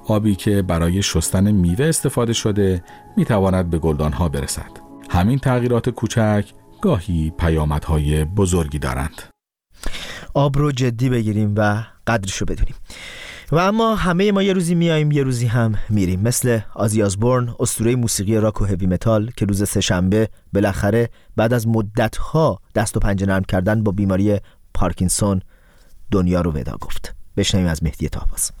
آبی که برای شستن میوه استفاده شده میتواند به گلدانها برسد. همین تغییرات کوچک گاهی پیامدهای بزرگی دارند. آب رو جدی بگیریم و قدرشو بدونیم. و اما همه ما یه روزی میاییم یه روزی هم میریم، مثل آزی آزبورن، اسطوره موسیقی راک و هوی متال که روز سه‌شنبه بالاخره بعد از مدت‌ها دست و پنجه نرم کردن با بیماری پارکینسون دنیا رو ودا گفت. بشنویم از مهدی طاهباز.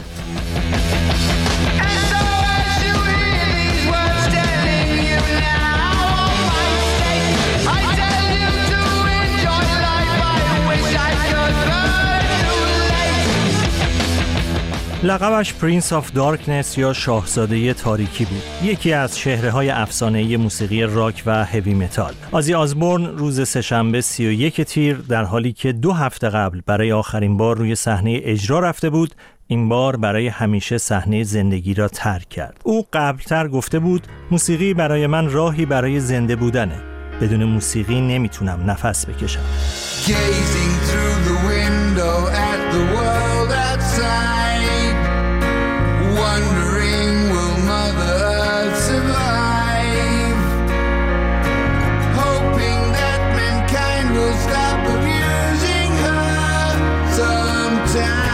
لقبش پرینس آف دارکنس یا شاهزاده تاریکی بود. یکی از چهره‌های افسانه‌ای موسیقی راک و هوی متال. آزی آزبورن روز سه‌شنبه سی و یک تیر در حالی که دو هفته قبل برای آخرین بار روی صحنه اجرا رفته بود، این بار برای همیشه صحنه زندگی را ترک کرد. او قبلتر گفته بود موسیقی برای من راهی برای زنده بودنه. بدون موسیقی نمیتونم نفس بکشم. Gazing through the window at the world outside, wondering will Mother Earth survive, hoping that mankind will stop abusing her sometime.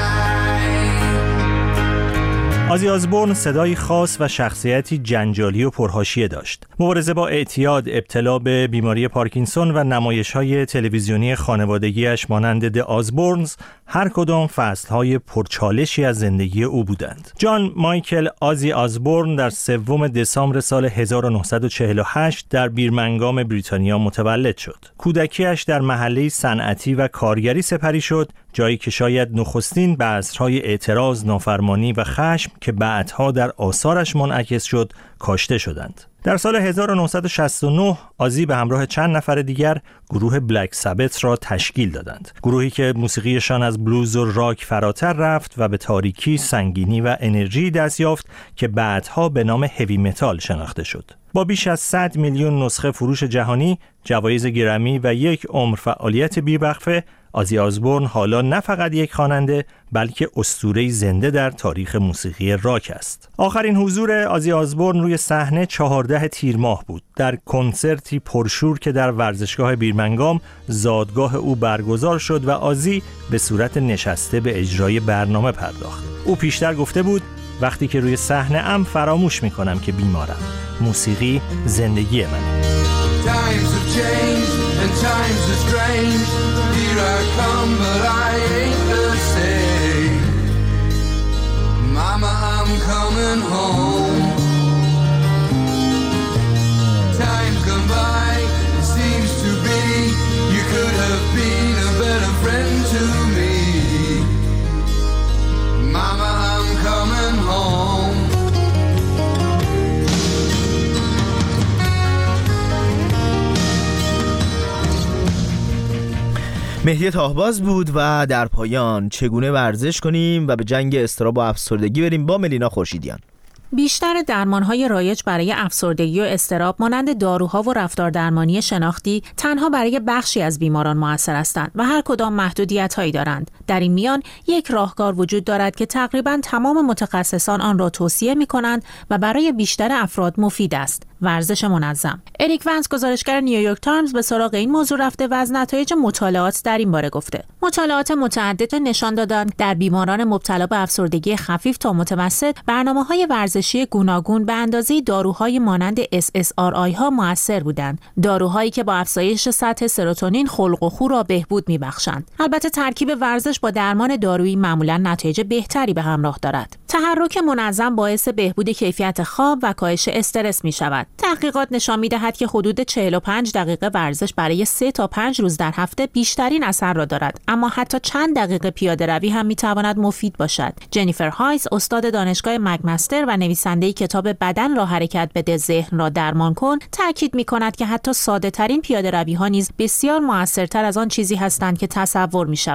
آزی آزبورن صدایی خاص و شخصیتی جنجالی و پرحاشیه داشت. مبارزه با اعتیاد، ابتلا به بیماری پارکینسون و نمایش‌های تلویزیونی خانوادگیش مانند د آزبورنز هر کدام فصل‌های پرچالشی از زندگی او بودند. جان مایکل آزی آزبورن در سوم دسامبر سال هزار و نهصد و چهل و هشت در بیرمنگام بریتانیا متولد شد. کودکیش در محله صنعتی و کارگری سپری شد، جایی که شاید نخستین بذرهای اعتراض، نافرمانی و خشم که بعدها در آثارش منعکس شد کاشته شدند. در سال هزار و نهصد و شصت و نه آزی به همراه چند نفر دیگر گروه بلک سابت را تشکیل دادند. گروهی که موسیقیشان از بلوز و راک فراتر رفت و به تاریکی، سنگینی و انرژی دست یافت که بعدها به نام هوی متال شناخته شد. با بیش از صد میلیون نسخه فروش جهانی، جوایز گرمی و یک عمر فعالیت بی‌وقفه، آزی آزبورن حالا نه فقط یک خواننده بلکه اسطوره‌ای زنده در تاریخ موسیقی راک است. آخرین حضور آزی آزبورن روی صحنه چهارده تیر ماه بود، در کنسرتی پرشور که در ورزشگاه بیرمنگام زادگاه او برگزار شد و آزی به صورت نشسته به اجرای برنامه پرداخت. او پیشتر گفته بود وقتی که روی صحنه ام فراموش می‌کنم که بیمارم. موسیقی زندگی منه. Times have changed and times are strange. Here I come but I ain't the same. Mama, I'm coming home. Time gone by, it seems to be you could have been a better friend to me. Mama, I'm coming home. مهدی طاهباز بود و در پایان چگونه ورزش کنیم و به جنگ اضطراب و افسردگی بریم با ملینا خورشیدیان. بیشتر درمان‌های رایج برای افسردگی و اضطراب مانند داروها و رفتار درمانی شناختی تنها برای بخشی از بیماران مؤثر هستند و هر کدام محدودیت‌هایی دارند. در این میان یک راهکار وجود دارد که تقریباً تمام متخصصان آن را توصیه می‌کنند و برای بیشتر افراد مفید است: ورزش منظم. اریک ونس، گزارشگر نیویورک تایمز، به سراغ این موضوع رفته و از نتایج مطالعات در این باره گفته. مطالعات متعدد نشان دادند در بیماران مبتلا به افسردگی خفیف تا متوسط برنامه‌های ورزشی گوناگون به اندازه داروهای مانند اس اس آر آی ها مؤثر بودند. داروهایی که با افزایش سطح سروتونین خلق و خو را بهبود می‌بخشند. البته ترکیب ورزش با درمان دارویی معمولاً نتایج بهتری به همراه دارد. تحرک منظم باعث بهبود کیفیت خواب و کاهش استرس می‌شود. تحقیقات نشان می‌دهد که حدود چهل و پنج دقیقه ورزش برای سه تا پنج روز در هفته بیشترین اثر را دارد، اما حتی چند دقیقه پیاده‌روی هم می‌تواند مفید باشد. جنیفر هایس، استاد دانشگاه مکمستر و نویسنده کتاب بدن را حرکت بده ذهن را درمان کن، تاکید می‌کند که حتی ساده‌ترین پیاده‌روی‌ها نیز بسیار موثرتر از آن چیزی هستند که تصور می‌شود.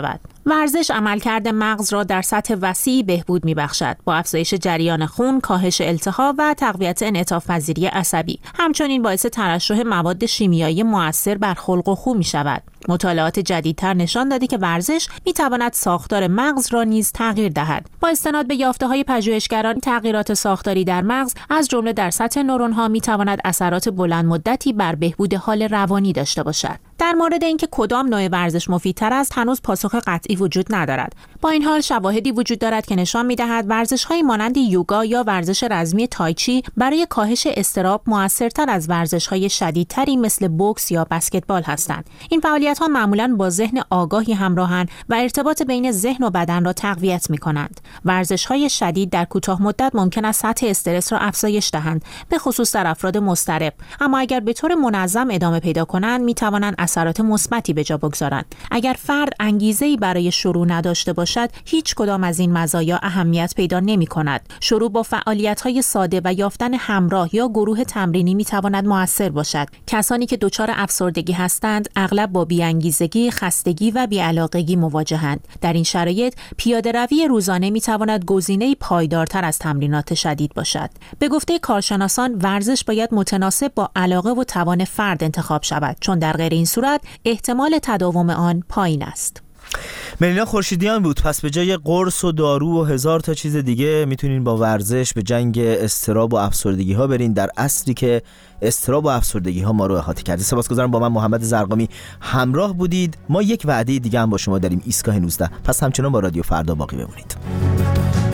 ورزش عملکرد مغز را در سطح وسیعی بهبود می‌بخشد، با افزایش جریان خون، کاهش التهاب و تقویت انعطاف پذیری عصبی. همچنین باعث ترشح مواد شیمیایی مؤثر بر خلق و خو می‌شود. مطالعات جدیدتر نشان داده که ورزش می‌تواند ساختار مغز را نیز تغییر دهد. با استناد به یافته‌های پژوهشگران، تغییرات ساختاری در مغز از جمله در سطح نورون‌ها می‌تواند اثرات بلند مدتی بر بهبود حال روانی داشته باشد. در مورد اینکه کدام نوع ورزش مفیدتر است هنوز پاسخ قطعی وجود ندارد. با این حال شواهدی وجود دارد که نشان می‌دهد ورزش‌های مانند یوگا یا ورزش رزمی تایچی برای کاهش اضطراب موثرتر از ورزش‌های شدیدتری مثل بوکس یا بسکتبال هستند. این فعالیت‌ها معمولاً با ذهن آگاهی همراهند و ارتباط بین ذهن و بدن را تقویت می‌کنند. ورزش‌های شدید در کوتاه مدت ممکن است سطح استرس را افزایش دهند، به خصوص در افراد مضطرب، اما اگر به طور منظم ادامه پیدا کنند می‌توانند اثرات مثبتی به جا بگذارند. اگر فرد انگیزه‌ای برای شروع نداشته باشد، هیچ کدام از این مزایا اهمیت پیدا نمی‌کند. شروع با فعالیت‌های ساده و یافتن همراه یا گروه تمرینی می‌تواند مؤثر باشد. کسانی که دچار افسردگی هستند، اغلب با بی‌انگیزگی، خستگی و بی‌علاقگی مواجهند. در این شرایط، پیاده‌روی روزانه می‌تواند گزینه‌ای پایدارتر از تمرینات شدید باشد. به گفته کارشناسان، ورزش باید متناسب با علاقه و توان فرد انتخاب شود، چون در غیر این صورت احتمال تداوم آن پایین است. ملینا خورشیدیان بود. پس به جای قرص و دارو و هزار تا چیز دیگه میتونین با ورزش به جنگ اضطراب و افسردگی ها برین، در عصری که اضطراب و افسردگی ها ما رو احاطه کرده. سپاسگزارم با من محمد زرقامی همراه بودید. ما یک وعده دیگه هم با شما داریم، ایستگاه نوزده. پس همچنان با رادیو فردا باقی بمونید.